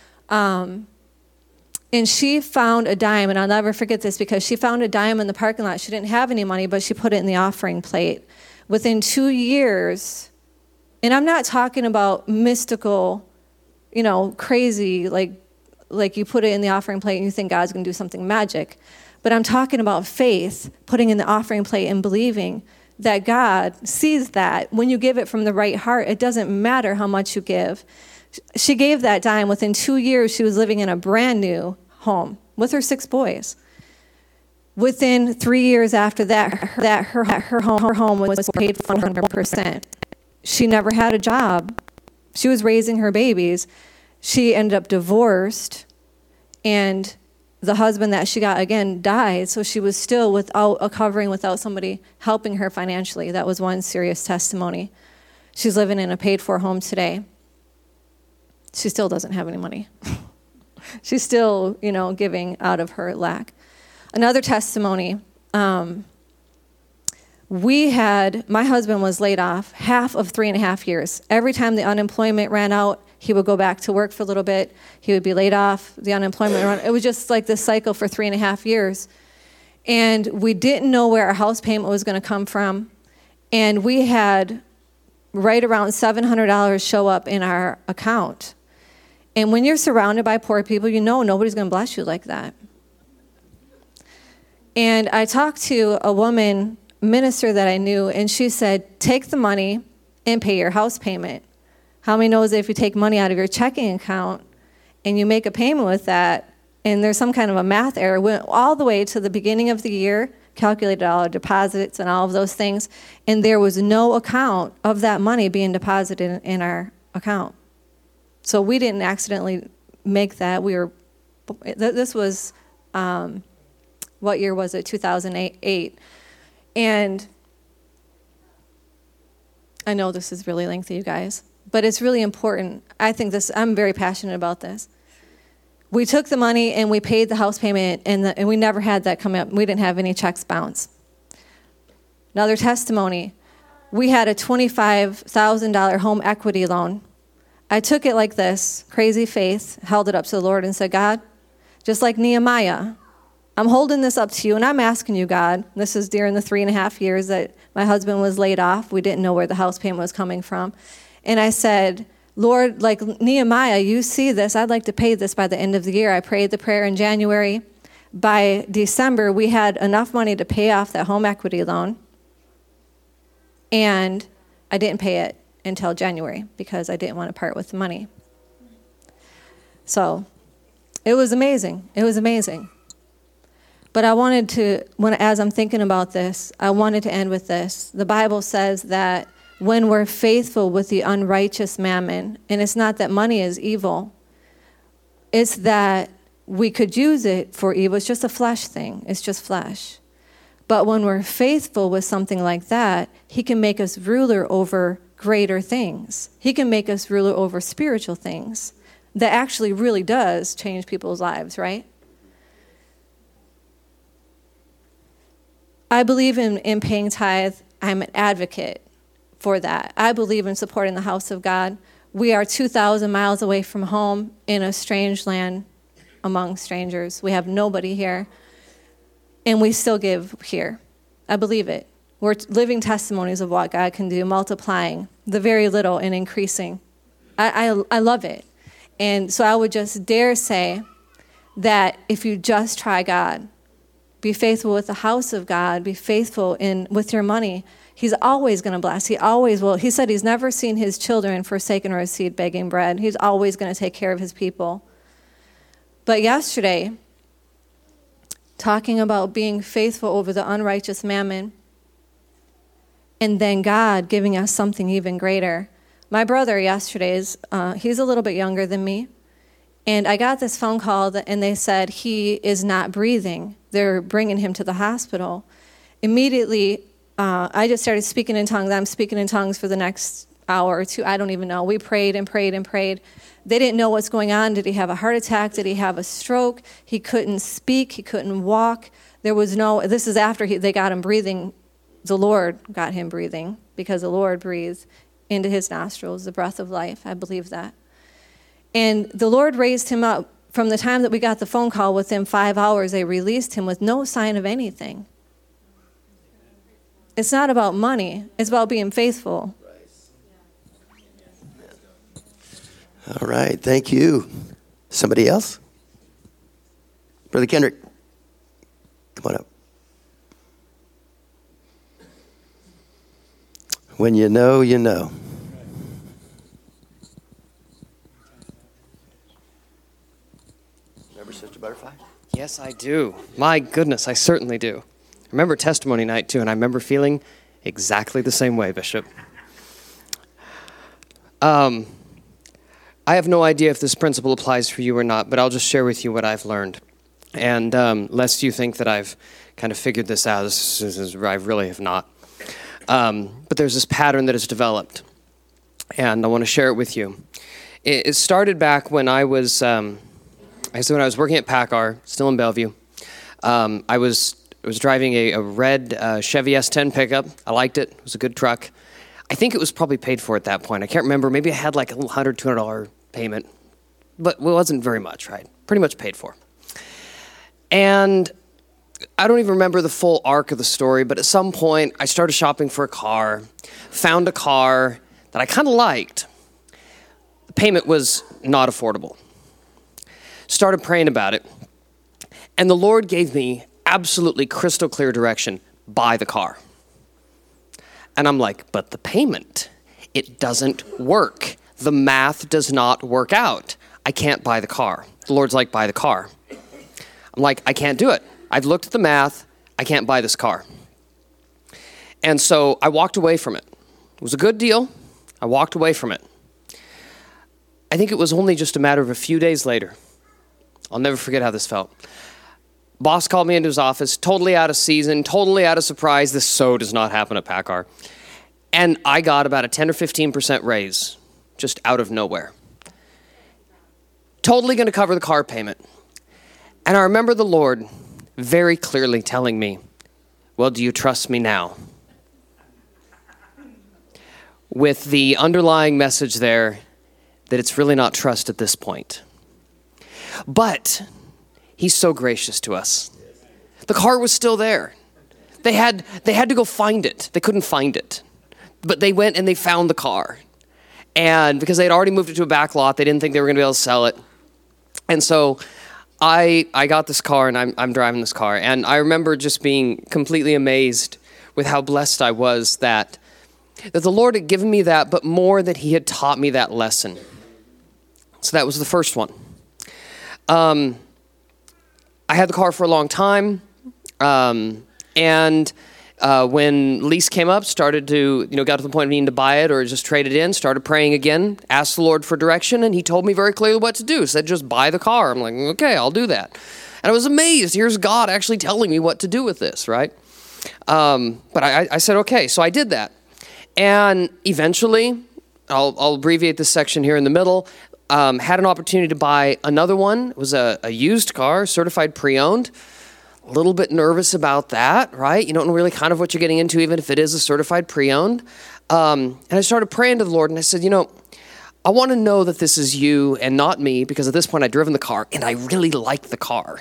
And she found a dime, and I'll never forget this because she found a dime in the parking lot. She didn't have any money, but she put it in the offering plate. Within 2 years, and I'm not talking about mystical, crazy, like you put it in the offering plate and you think God's going to do something magic. But I'm talking about faith, putting in the offering plate and believing that God sees that. When you give it from the right heart, it doesn't matter how much you give. She gave that dime. Within 2 years, she was living in a brand new home with her 6 boys. Within 3 years after that, her home was paid 100%. She never had a job. She was raising her babies. She ended up divorced, and the husband that she got again died, so she was still without a covering, without somebody helping her financially. That was one serious testimony. She's living in a paid-for home today. She still doesn't have any money. She's still, giving out of her lack. Another testimony, my husband was laid off half of 3.5 years. Every time the unemployment ran out, he would go back to work for a little bit. He would be laid off. The unemployment ran. It was just like this cycle for 3.5 years. And we didn't know where our house payment was going to come from. And we had right around $700 show up in our account. And when you're surrounded by poor people, nobody's going to bless you like that. And I talked to a woman minister that I knew, and she said, take the money and pay your house payment. How many knows that if you take money out of your checking account and you make a payment with that, and there's some kind of a math error, went all the way to the beginning of the year, calculated all our deposits and all of those things, and there was no account of that money being deposited in our account. So we didn't accidentally make that. This was, what year was it? 2008. And I know this is really lengthy, you guys, but it's really important. I'm very passionate about this. We took the money and we paid the house payment, and we never had that come up. We didn't have any checks bounce. Another testimony, we had a $25,000 home equity loan. I took it like this, crazy faith, held it up to the Lord and said, God, just like Nehemiah, I'm holding this up to you, and I'm asking you, God, this is during the 3.5 years that my husband was laid off. We didn't know where the house payment was coming from. And I said, Lord, like Nehemiah, you see this. I'd like to pay this by the end of the year. I prayed the prayer in January. By December, we had enough money to pay off that home equity loan. And I didn't pay it until January because I didn't want to part with the money. So it was amazing. It was amazing. But I wanted to, as I'm thinking about this, I wanted to end with this. The Bible says that when we're faithful with the unrighteous mammon, and it's not that money is evil, it's that we could use it for evil. It's just a flesh thing. It's just flesh. But when we're faithful with something like that, he can make us ruler over greater things. He can make us ruler over spiritual things. That actually really does change people's lives, right? I believe in paying tithe. I'm an advocate for that. I believe in supporting the house of God. We are 2,000 miles away from home in a strange land among strangers. We have nobody here, and we still give here. I believe it. We're living testimonies of what God can do, multiplying the very little and increasing. I love it. And so I would just dare say that if you just try God, be faithful with the house of God, be faithful with your money, he's always going to bless. He always will. He said he's never seen his children forsaken or a seed begging bread. He's always going to take care of his people. But yesterday, talking about being faithful over the unrighteous mammon, and then God giving us something even greater. My brother yesterday, he's a little bit younger than me, and I got this phone call, and they said he is not breathing. They're bringing him to the hospital. Immediately, I just started speaking in tongues. I'm speaking in tongues for the next hour or two. I don't even know. We prayed and prayed and prayed. They didn't know what's going on. Did he have a heart attack? Did he have a stroke? He couldn't speak. He couldn't walk. This is after they got him breathing. The Lord got him breathing because the Lord breathed into his nostrils the breath of life. I believe that. And the Lord raised him up. From the time that we got the phone call, within 5 hours, they released him with no sign of anything. It's not about money. It's about being faithful. All right. Thank you. Somebody else? Brother Kendrick, come on up. When you know, you know. Remember Sister Butterfly? Yes, I do. My goodness, I certainly do. I remember testimony night, too, and I remember feeling exactly the same way, Bishop. I have no idea if this principle applies for you or not, but I'll just share with you what I've learned. And lest you think that I've kind of figured this out, I really have not. But there's this pattern that has developed, and I want to share it with you. It started back when I was working at PACCAR, still in Bellevue. I was driving a red Chevy S10 pickup. I liked it. It was a good truck. I think it was probably paid for at that point. I can't remember. Maybe I had like a $100, $200 payment, but it wasn't very much, right? Pretty much paid for. And I don't even remember the full arc of the story, but at some point I started shopping for a car, found a car that I kind of liked. The payment was not affordable. Started praying about it, and the Lord gave me absolutely crystal clear direction: buy the car. And I'm like, but the payment, it doesn't work. The math does not work out. I can't buy the car. The Lord's like, buy the car. I'm like, I can't do it. I've looked at the math. I can't buy this car. And so I walked away from it. It was a good deal. I walked away from it. I think it was only just a matter of a few days later. I'll never forget how this felt. Boss called me into his office, totally out of season, totally out of surprise. This so does not happen at PACCAR. And I got about a 10 or 15% raise, just out of nowhere. Totally going to cover the car payment. And I remember the Lord very clearly telling me, well, do you trust me now? With the underlying message there that it's really not trust at this point. But he's so gracious to us. The car was still there. They had to go find it. They couldn't find it. But they went and they found the car. And because they had already moved it to a back lot, they didn't think they were going to be able to sell it. And so I got this car, and I'm driving this car. And I remember just being completely amazed with how blessed I was that the Lord had given me that, but more that he had taught me that lesson. So that was the first one. I had the car for a long time, and when lease came up, started to, got to the point of needing to buy it or just trade it in, started praying again, asked the Lord for direction, and he told me very clearly what to do. Said, just buy the car. I'm like, okay, I'll do that. And I was amazed. Here's God actually telling me what to do with this, right? But I said, okay, so I did that. And eventually, I'll abbreviate this section here in the middle, had an opportunity to buy another one. It was a used car, certified pre-owned. A little bit nervous about that, right? You don't know really kind of what you're getting into, even if it is a certified pre-owned. And I started praying to the Lord, and I said, I want to know that this is you and not me, because at this point I'd driven the car, and I really liked the car.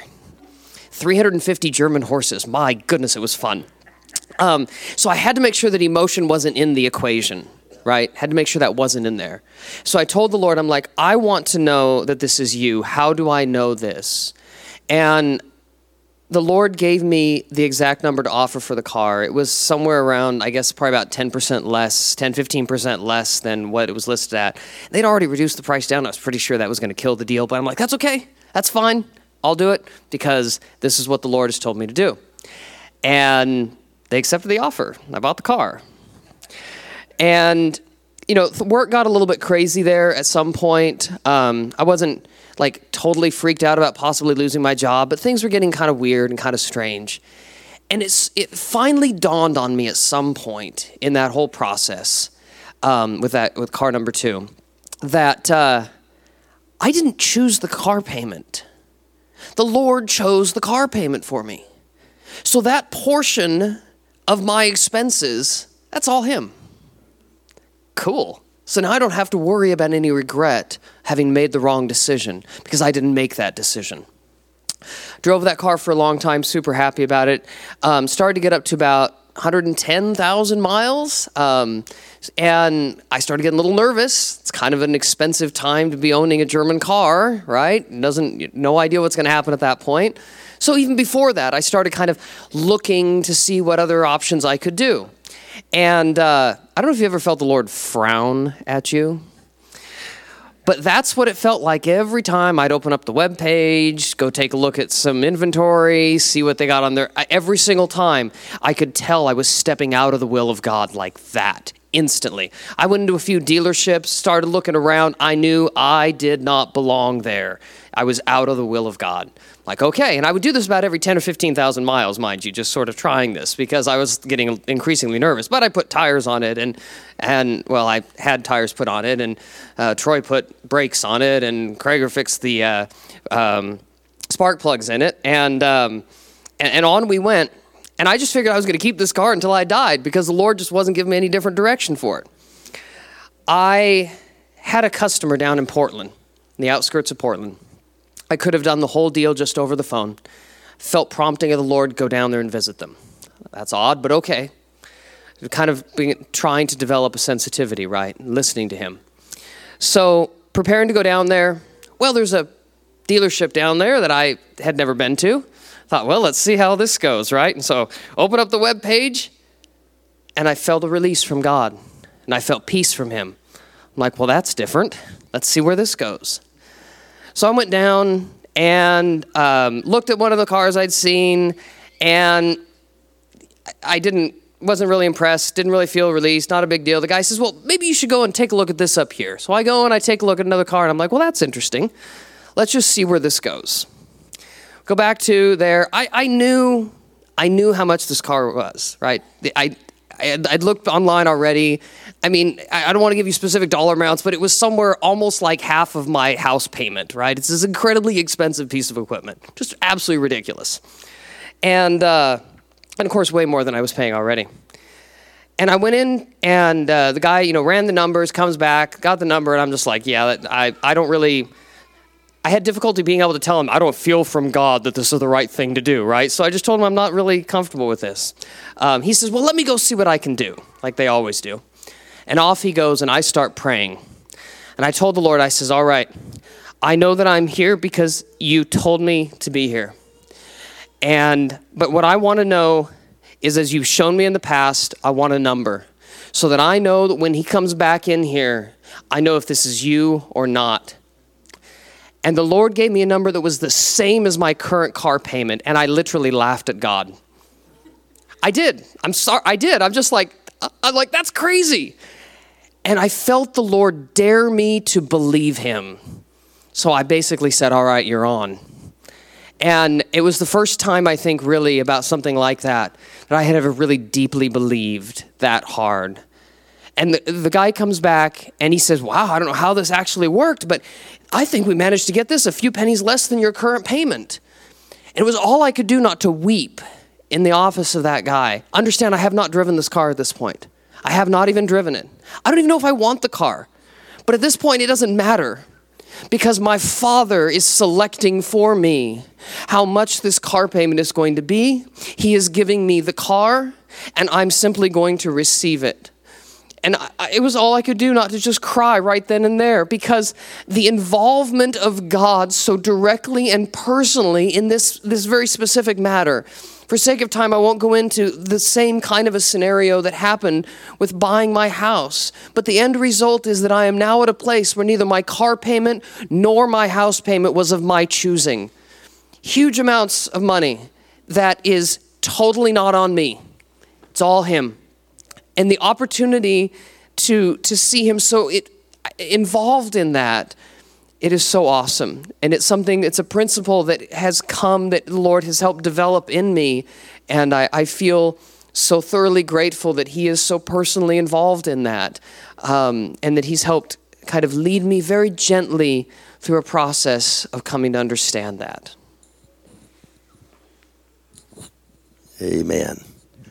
350 German horses. My goodness, it was fun. So I had to make sure that emotion wasn't in the equation, right? Had to make sure that wasn't in there. So I told the Lord, I'm like, I want to know that this is you. How do I know this? And the Lord gave me the exact number to offer for the car. It was somewhere around, I guess, probably about 10% less, 10, 15% less than what it was listed at. They'd already reduced the price down. I was pretty sure that was going to kill the deal, but I'm like, that's okay. That's fine. I'll do it because this is what the Lord has told me to do. And they accepted the offer. I bought the car. And, work got a little bit crazy there at some point. I wasn't totally freaked out about possibly losing my job, but things were getting kind of weird and kind of strange. And it finally dawned on me at some point in that whole process, with car number 2, that I didn't choose the car payment. The Lord chose the car payment for me. So that portion of my expenses, that's all him. Cool. So now I don't have to worry about any regret having made the wrong decision because I didn't make that decision. Drove that car for a long time, super happy about it. Started to get up to about 110,000 miles. And I started getting a little nervous. It's kind of an expensive time to be owning a German car, right? No idea what's going to happen at that point. So even before that, I started kind of looking to see what other options I could do. And I don't know if you ever felt the Lord frown at you, but that's what it felt like every time I'd open up the web page, go take a look at some inventory, see what they got on there. Every single time, I could tell I was stepping out of the will of God like that, instantly. I went into a few dealerships, started looking around. I knew I did not belong there. I was out of the will of God. Like, okay, and I would do this about every 10 or 15,000 miles, mind you, just sort of trying this because I was getting increasingly nervous. But I put tires on it, and I had tires put on it, and Troy put brakes on it, and Krager fixed the spark plugs in it, and on we went. And I just figured I was going to keep this car until I died because the Lord just wasn't giving me any different direction for it. I had a customer down in Portland, in the outskirts of Portland. I could have done the whole deal just over the phone. Felt prompting of the Lord, go down there and visit them. That's odd, but okay. Kind of trying to develop a sensitivity, right? Listening to him. So preparing to go down there. Well, there's a dealership down there that I had never been to. Thought, well, let's see how this goes, right? And so open up the web page, and I felt a release from God, and I felt peace from him. I'm like, well, that's different. Let's see where this goes. So I went down and looked at one of the cars I'd seen, and I wasn't really impressed, didn't really feel released, not a big deal. The guy says, well, maybe you should go and take a look at this up here. So I go and I take a look at another car, and I'm like, well, that's interesting. Let's just see where this goes. Go back to there. I knew how much this car was, right? I'd looked online already. I mean, I don't want to give you specific dollar amounts, but it was somewhere almost like half of my house payment, right? It's this incredibly expensive piece of equipment. Just absolutely ridiculous. And of course, way more than I was paying already. And I went in, and the guy, ran the numbers, comes back, got the number, and I'm just like, yeah, I had difficulty being able to tell him, I don't feel from God that this is the right thing to do, right? So I just told him I'm not really comfortable with this. He says, well, let me go see what I can do, like they always do. And off he goes, and I start praying. And I told the Lord, I says, all right, I know that I'm here because you told me to be here. But what I want to know is, as you've shown me in the past, I want a number so that I know that when he comes back in here, I know if this is you or not. And the Lord gave me a number that was the same as my current car payment, and I literally laughed at God. I did. I'm sorry. I did. I'm like, that's crazy. And I felt the Lord dare me to believe him. So I basically said, all right, you're on. And it was the first time, I think, really about something like that I had ever really deeply believed that hard. And the guy comes back and he says, wow, I don't know how this actually worked, but I think we managed to get this a few pennies less than your current payment. And it was all I could do not to weep in the office of that guy. Understand, I have not driven this car at this point. I have not even driven it. I don't even know if I want the car. But at this point, it doesn't matter, because my Father is selecting for me how much this car payment is going to be. He is giving me the car, and I'm simply going to receive it. And it was all I could do not to just cry right then and there, because the involvement of God so directly and personally in this very specific matter. For sake of time, I won't go into the same kind of a scenario that happened with buying my house. But the end result is that I am now at a place where neither my car payment nor my house payment was of my choosing. Huge amounts of money that is totally not on me. It's all him. And the opportunity to see him so involved in that, it is so awesome. And it's a principle that has come, that the Lord has helped develop in me. And I feel so thoroughly grateful that he is so personally involved in that. And that he's helped kind of lead me very gently through a process of coming to understand that. Amen.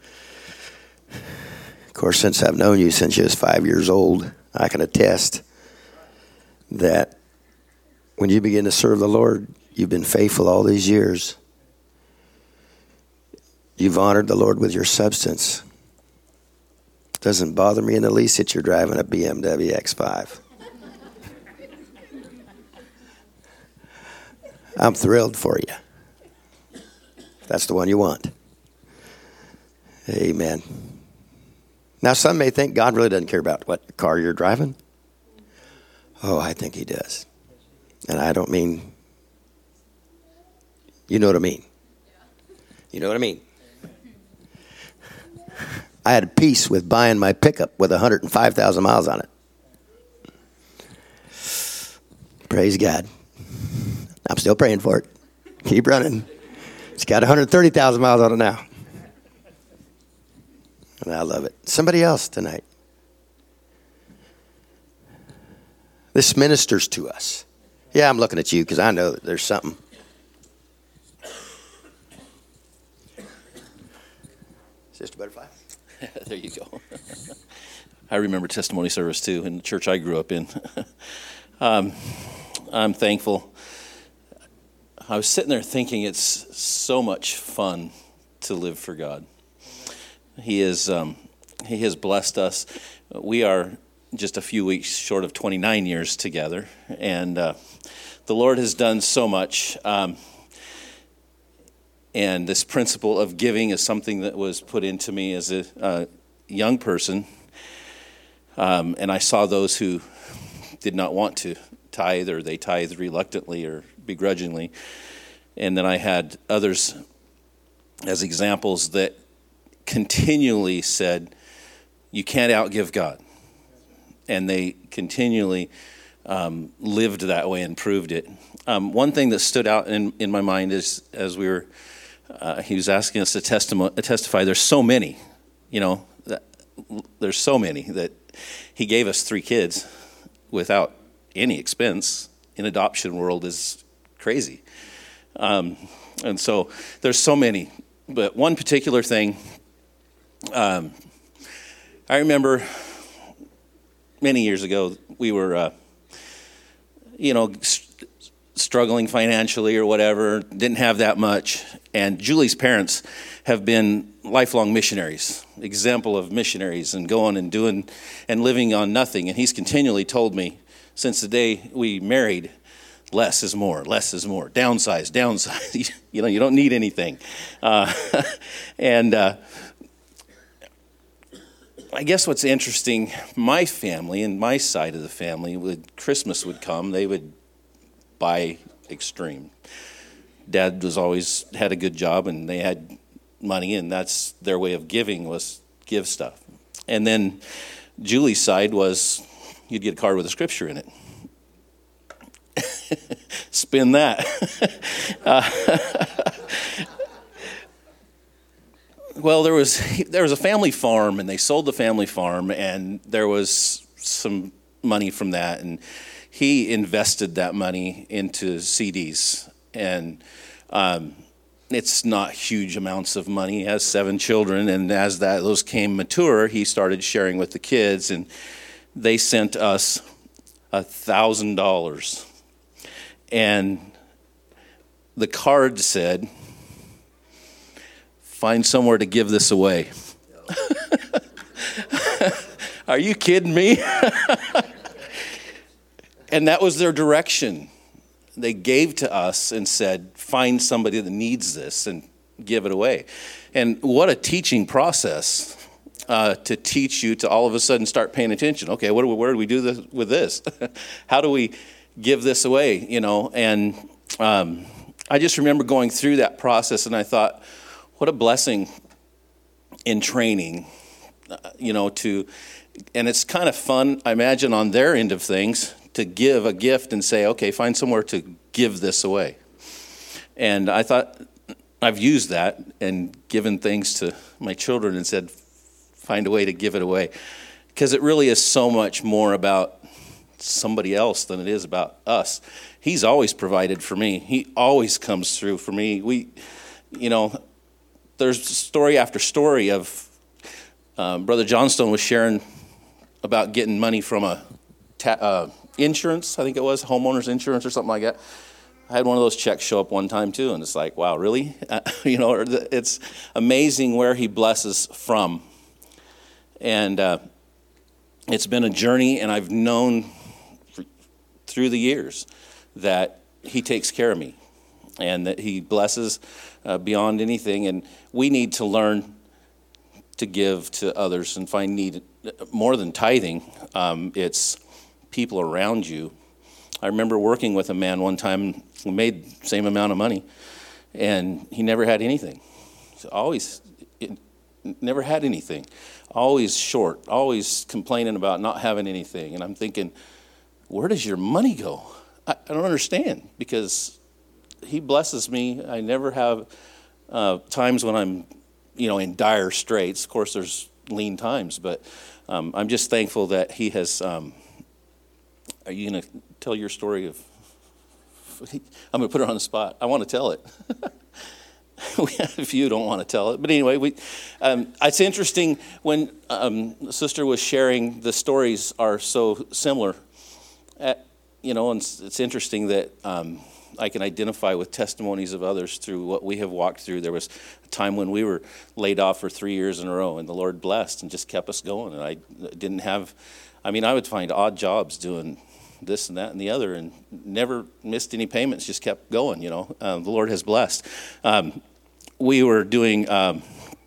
Of course, since I've known you since you was 5 years old, I can attest that when you begin to serve the Lord, you've been faithful all these years. You've honored the Lord with your substance. It doesn't bother me in the least that you're driving a BMW X5. I'm thrilled for you. That's the one you want. Amen. Now, some may think God really doesn't care about what car you're driving. Oh, I think he does. And I don't mean, you know what I mean. You know what I mean. I had peace with buying my pickup with 105,000 miles on it. Praise God. I'm still praying for it. Keep running. It's got 130,000 miles on it now. And I love it. Somebody else tonight. This ministers to us. Yeah, I'm looking at you because I know that there's something. Sister Butterfly. There you go. I remember testimony service too in the church I grew up in. I'm thankful. I was sitting there thinking it's so much fun to live for God. He has blessed us. We are just a few weeks short of 29 years together, and the Lord has done so much. And this principle of giving is something that was put into me as a young person. And I saw those who did not want to tithe, or they tithed reluctantly or begrudgingly. And then I had others as examples that continually said, you can't outgive God. And they continually lived that way and proved it. One thing that stood out in my mind is, as we were, he was asking us to testify, there's so many, there's so many that he gave us 3 kids without any expense. In adoption world is crazy. And so there's so many. But one particular thing, I remember many years ago, we were, struggling financially or whatever, didn't have that much. And Julie's parents have been lifelong missionaries, example of missionaries, and going and doing and living on nothing. And he's continually told me since the day we married, less is more, downsize. You don't need anything. And I guess what's interesting, my family and my side of the family, Christmas would come, they would buy extreme. Dad was always had a good job, and they had money, and that's their way of giving, was give stuff. And then Julie's side was, you'd get a card with a scripture in it. Spin that. Well, there was a family farm, and they sold the family farm, and there was some money from that, and he invested that money into CDs, and it's not huge amounts of money. He has 7 children, and as those came mature, he started sharing with the kids, and they sent us $1,000, and the card said, "Find somewhere to give this away." Are you kidding me? And that was their direction. They gave to us and said, find somebody that needs this and give it away. And what a teaching process to teach you to all of a sudden start paying attention. Okay, where do we do this with this? How do we give this away? And I just remember going through that process, and I thought, what a blessing in training, and it's kind of fun, I imagine, on their end of things, to give a gift and say, okay, find somewhere to give this away. And I thought, I've used that and given things to my children and said, find a way to give it away. Because it really is so much more about somebody else than it is about us. He's always provided for me. He always comes through for me. There's story after story of Brother Johnstone was sharing about getting money from a insurance, I think it was, homeowner's insurance or something like that. I had one of those checks show up one time too, and it's like, wow, really? It's amazing where he blesses from. And it's been a journey, and I've known through the years that he takes care of me and that he blesses beyond anything. And we need to learn to give to others and find need more than tithing. It's people around you. I remember working with a man one time who made the same amount of money, and he never had anything. Never had anything. Always short, always complaining about not having anything. And I'm thinking, where does your money go? I don't understand, because he blesses me. I never have times when I'm, in dire straits. Of course, there's lean times, but I'm just thankful that he has. Are you going to tell your story of? I'm going to put her on the spot. I want to tell it. If you don't want to tell it, but anyway, it's interesting when the sister was sharing. The stories are so similar, and it's interesting that I can identify with testimonies of others through what we have walked through. There was a time when we were laid off for 3 years in a row, and the Lord blessed and just kept us going. And I didn't have, I would find odd jobs doing this and that and the other, and never missed any payments, just kept going, the Lord has blessed. We were doing a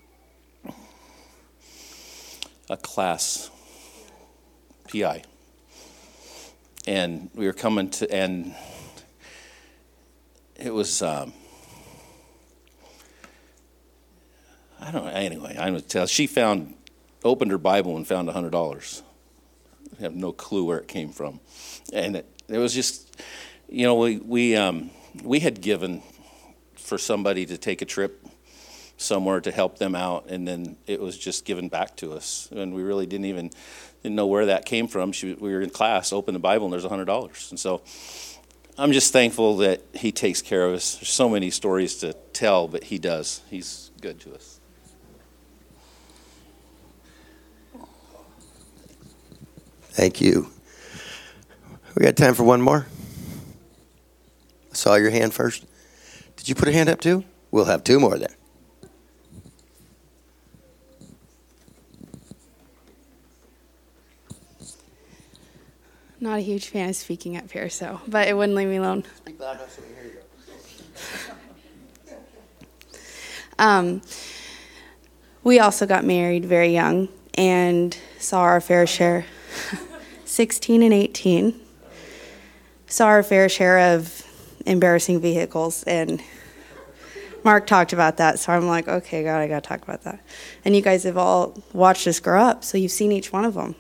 class, PI, and we were coming to, and it was, I don't know. Anyway, I'm going to tell. She opened her Bible and found $100. I have no clue where it came from. And it was just, we had given for somebody to take a trip somewhere to help them out, and then it was just given back to us. And we really didn't know where that came from. We were in class, opened the Bible, and there's $100. And so I'm just thankful that he takes care of us. There's so many stories to tell, but he does. He's good to us. Thank you. We got time for one more. I saw your hand first. Did you put a hand up too? We'll have two more then. Not a huge fan of speaking up here, but it wouldn't leave me alone. Speak loud enough so we can hear you. We also got married very young and saw our fair share, 16 and 18, saw our fair share of embarrassing vehicles, and Mark talked about that, so I'm like, okay, God, I got to talk about that. And you guys have all watched us grow up, so you've seen each one of them.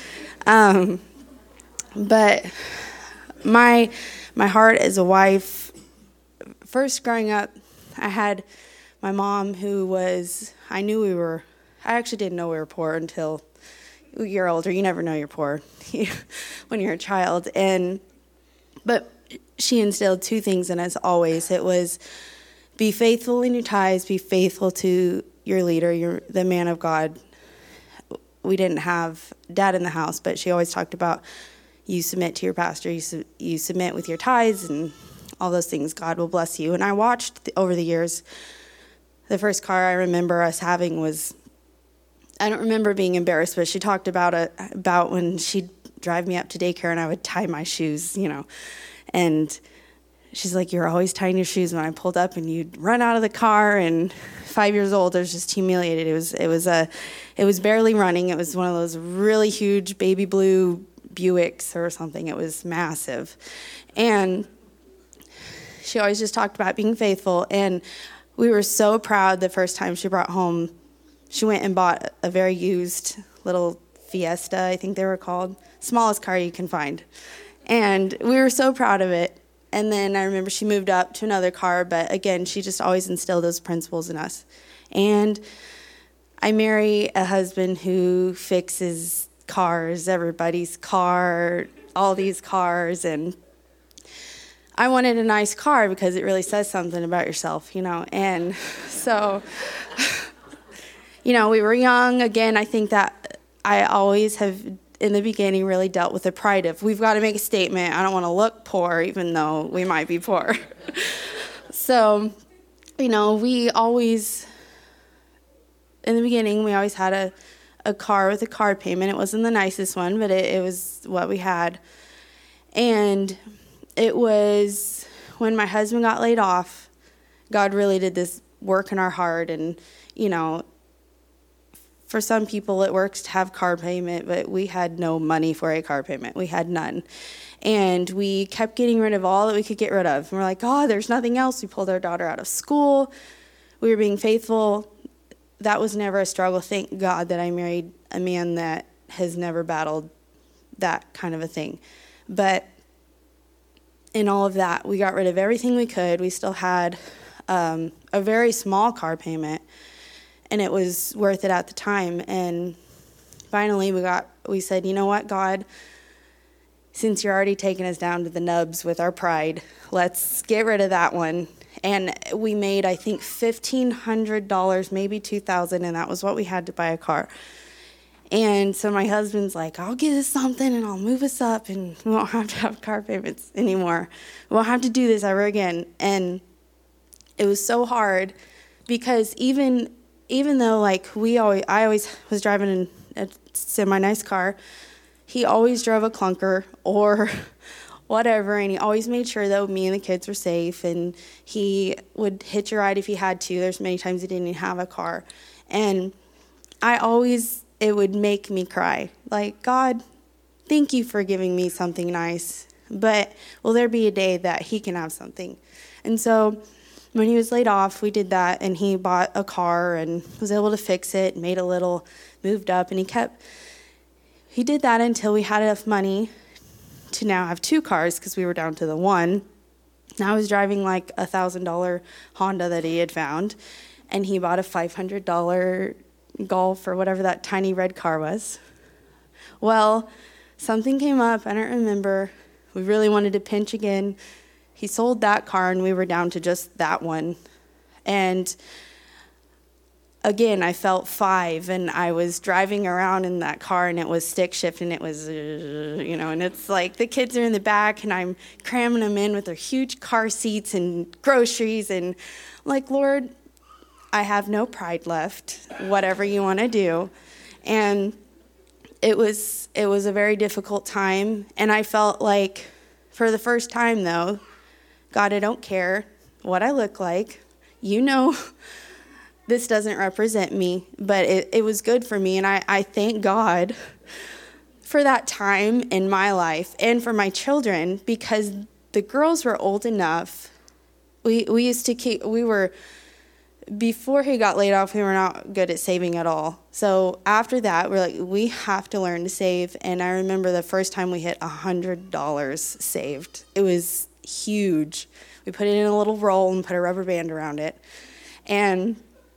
But my heart as a wife, first growing up, I had my mom I actually didn't know we were poor until you're older. You never know you're poor when you're a child. But she instilled two things in us always. It was be faithful in your tithes, be faithful to your leader, the man of God. We didn't have dad in the house, but she always talked about you submit to your pastor, you submit with your tithes and all those things. God will bless you. And I watched over the years, the first car I remember us having was, I don't remember being embarrassed, but she talked about when she'd drive me up to daycare and I would tie my shoes, and she's like, you're always tying your shoes when I pulled up, and you'd run out of the car. And 5 years old, I was just humiliated. It was barely running. It was one of those really huge baby blue Buicks or something. It was massive. And she always just talked about being faithful. And we were so proud the first time she brought home, she went and bought a very used little Fiesta, I think they were called, smallest car you can find. And we were so proud of it. And then I remember she moved up to another car, but again, she just always instilled those principles in us. And I marry a husband who fixes cars, everybody's car, all these cars, and I wanted a nice car because it really says something about yourself, and so, we were young. Again, I think that I always have, in the beginning, really dealt with the pride of, we've got to make a statement. I don't want to look poor, even though we might be poor. So, we always, in the beginning, we always had a car with a car payment. It wasn't the nicest one, but it was what we had. And it was when my husband got laid off, God really did this work in our heart. And, for some people it works to have car payment, but we had no money for a car payment. We had none. And we kept getting rid of all that we could get rid of. And we're like, oh, there's nothing else. We pulled our daughter out of school. We were being faithful. That was never a struggle. Thank God that I married a man that has never battled that kind of a thing. But in all of that, we got rid of everything we could. We still had a very small car payment, and it was worth it at the time. And finally, we said, you know what, God, since you're already taking us down to the nubs with our pride, let's get rid of that one. And we made, I think, $1,500, maybe $2,000, and that was what we had to buy a car. And so my husband's like, I'll get us something, and I'll move us up, and we won't have to have car payments anymore. We won't have to do this ever again. And it was so hard because even though, I always was driving a semi-nice car, he always drove a clunker or whatever, and he always made sure that me and the kids were safe, and he would hitch a ride if he had to. There's many times he didn't even have a car. And it would make me cry. Like, God, thank you for giving me something nice, but will there be a day that he can have something? And so When he was laid off, we did that, and he bought a car and was able to fix it, made a little, moved up, and he did that until we had enough money to now have 2 cars because we were down to the one. And I was driving like a $1,000 Honda that he had found, and he bought a $500 Golf or whatever that tiny red car was. Well, something came up, I don't remember. We really wanted to pinch again. He sold that car, and we were down to just that one. And again, I felt 5, and I was driving around in that car, and it was stick shift, and it was, and it's like the kids are in the back, and I'm cramming them in with their huge car seats and groceries, and I'm like, Lord, I have no pride left, whatever you want to do. And it was a very difficult time, and I felt like for the first time, though, God, I don't care what I look like. You know this doesn't represent me, but it was good for me, and I thank God for that time in my life and for my children, because the girls were old enough. Before he got laid off, we were not good at saving at all. So after that, we're like, we have to learn to save. And I remember the first time we hit $100 saved. It was huge. We put it in a little roll and put a rubber band around it. And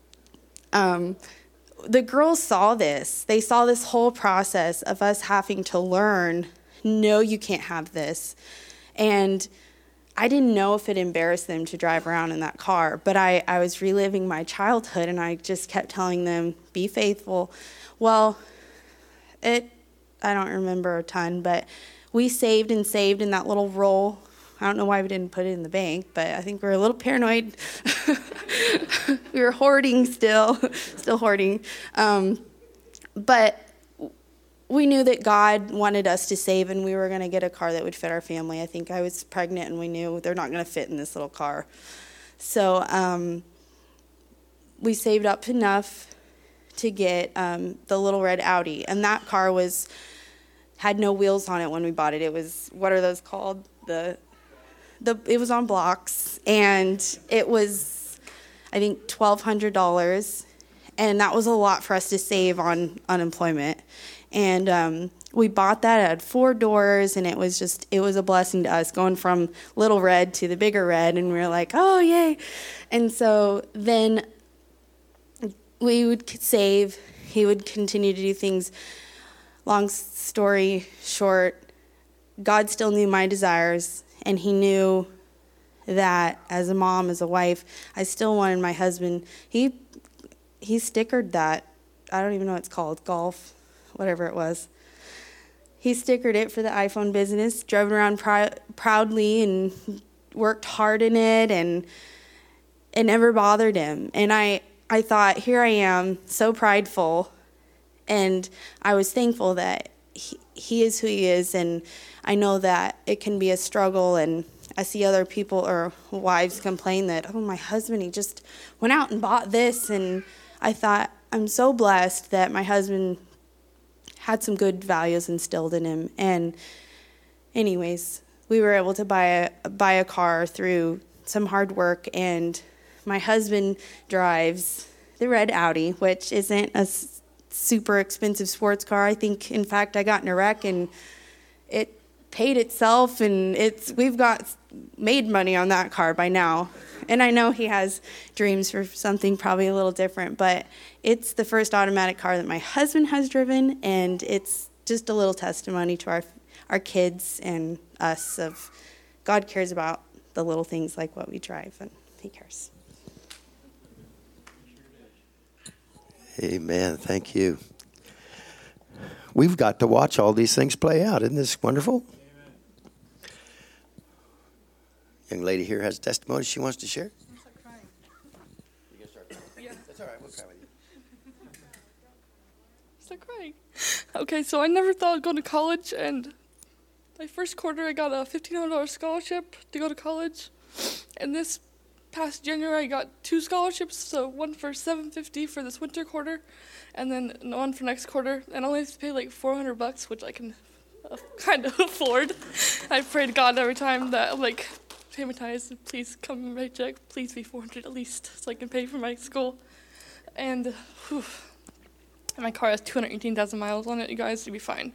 the girls saw this. They saw this whole process of us having to learn, no, you can't have this. And I didn't know if it embarrassed them to drive around in that car, but I was reliving my childhood, and I just kept telling them, be faithful. Well, I don't remember a ton, but we saved and saved in that little roll. I don't know why we didn't put it in the bank, but I think we were a little paranoid. We were hoarding still hoarding. But we knew that God wanted us to save, and we were going to get a car that would fit our family. I think I was pregnant, and we knew they're not going to fit in this little car. So we saved up enough to get the little red Audi, and that car had no wheels on it when we bought it. It was, what are those called? It was on blocks, and it was, I think, $1,200, and that was a lot for us to save on unemployment. And we bought that. It had 4 doors, and it was a blessing to us, going from little red to the bigger red, and we were like, oh, yay. And so then we would save. He would continue to do things. Long story short, God still knew my desires, and he knew that as a mom, as a wife, I still wanted my husband. He stickered that. I don't even know what it's called, golf, whatever it was. He stickered it for the iPhone business, drove around proudly and worked hard in it, and it never bothered him. And I thought, here I am, so prideful, and I was thankful that he is who he is, and I know that it can be a struggle, and I see other people or wives complain that, oh, my husband, he just went out and bought this, and I thought, I'm so blessed that my husband had some good values instilled in him. And anyways, we were able to buy a car through some hard work, and my husband drives the red Audi, which isn't a super expensive sports car. I think, in fact, I got in a wreck, and it paid itself, and we've made money on that car by now. And I know he has dreams for something probably a little different, but it's the first automatic car that my husband has driven, and it's just a little testimony to our kids and us of God cares about the little things like what we drive, and he cares. Amen. Thank you. We've got to watch all these things play out. Isn't this wonderful? Young lady here has a testimony she wants to share. I'm start crying. You can start crying. Yeah. That's all right. We'll cry with you. Start crying. Okay, so I never thought I'd go to college, and my first quarter I got a $1,500 scholarship to go to college, and this past January I got 2 scholarships, so one for $750 for this winter quarter, and then one for next quarter, and I only have to pay like $400, which I can kind of afford. I pray to God every time that I'm like, traumatized. Please come and write check. Please be 400 at least, so I can pay for my school. And my car has 218,000 miles on it. You guys, you'll be fine.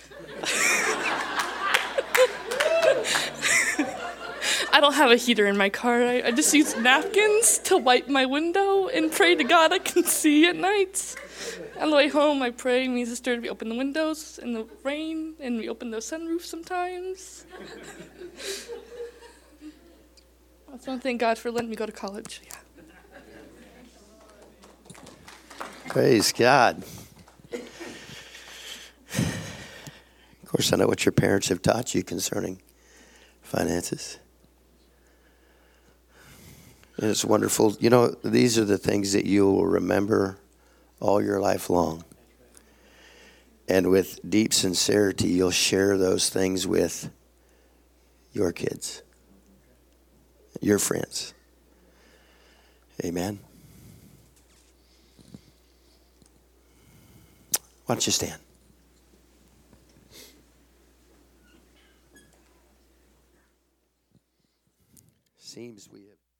I don't have a heater in my car. I just use napkins to wipe my window and pray to God I can see at night. On the way home, I pray me and sister, we open the windows in the rain, and we open the sunroof sometimes. I just want to thank God for letting me go to college. Yeah. Praise God. Of course, I know what your parents have taught you concerning finances. And it's wonderful. You know, these are the things that you will remember all your life long. And with deep sincerity, you'll share those things with your kids, your friends. Amen. Why don't you stand? Seems we have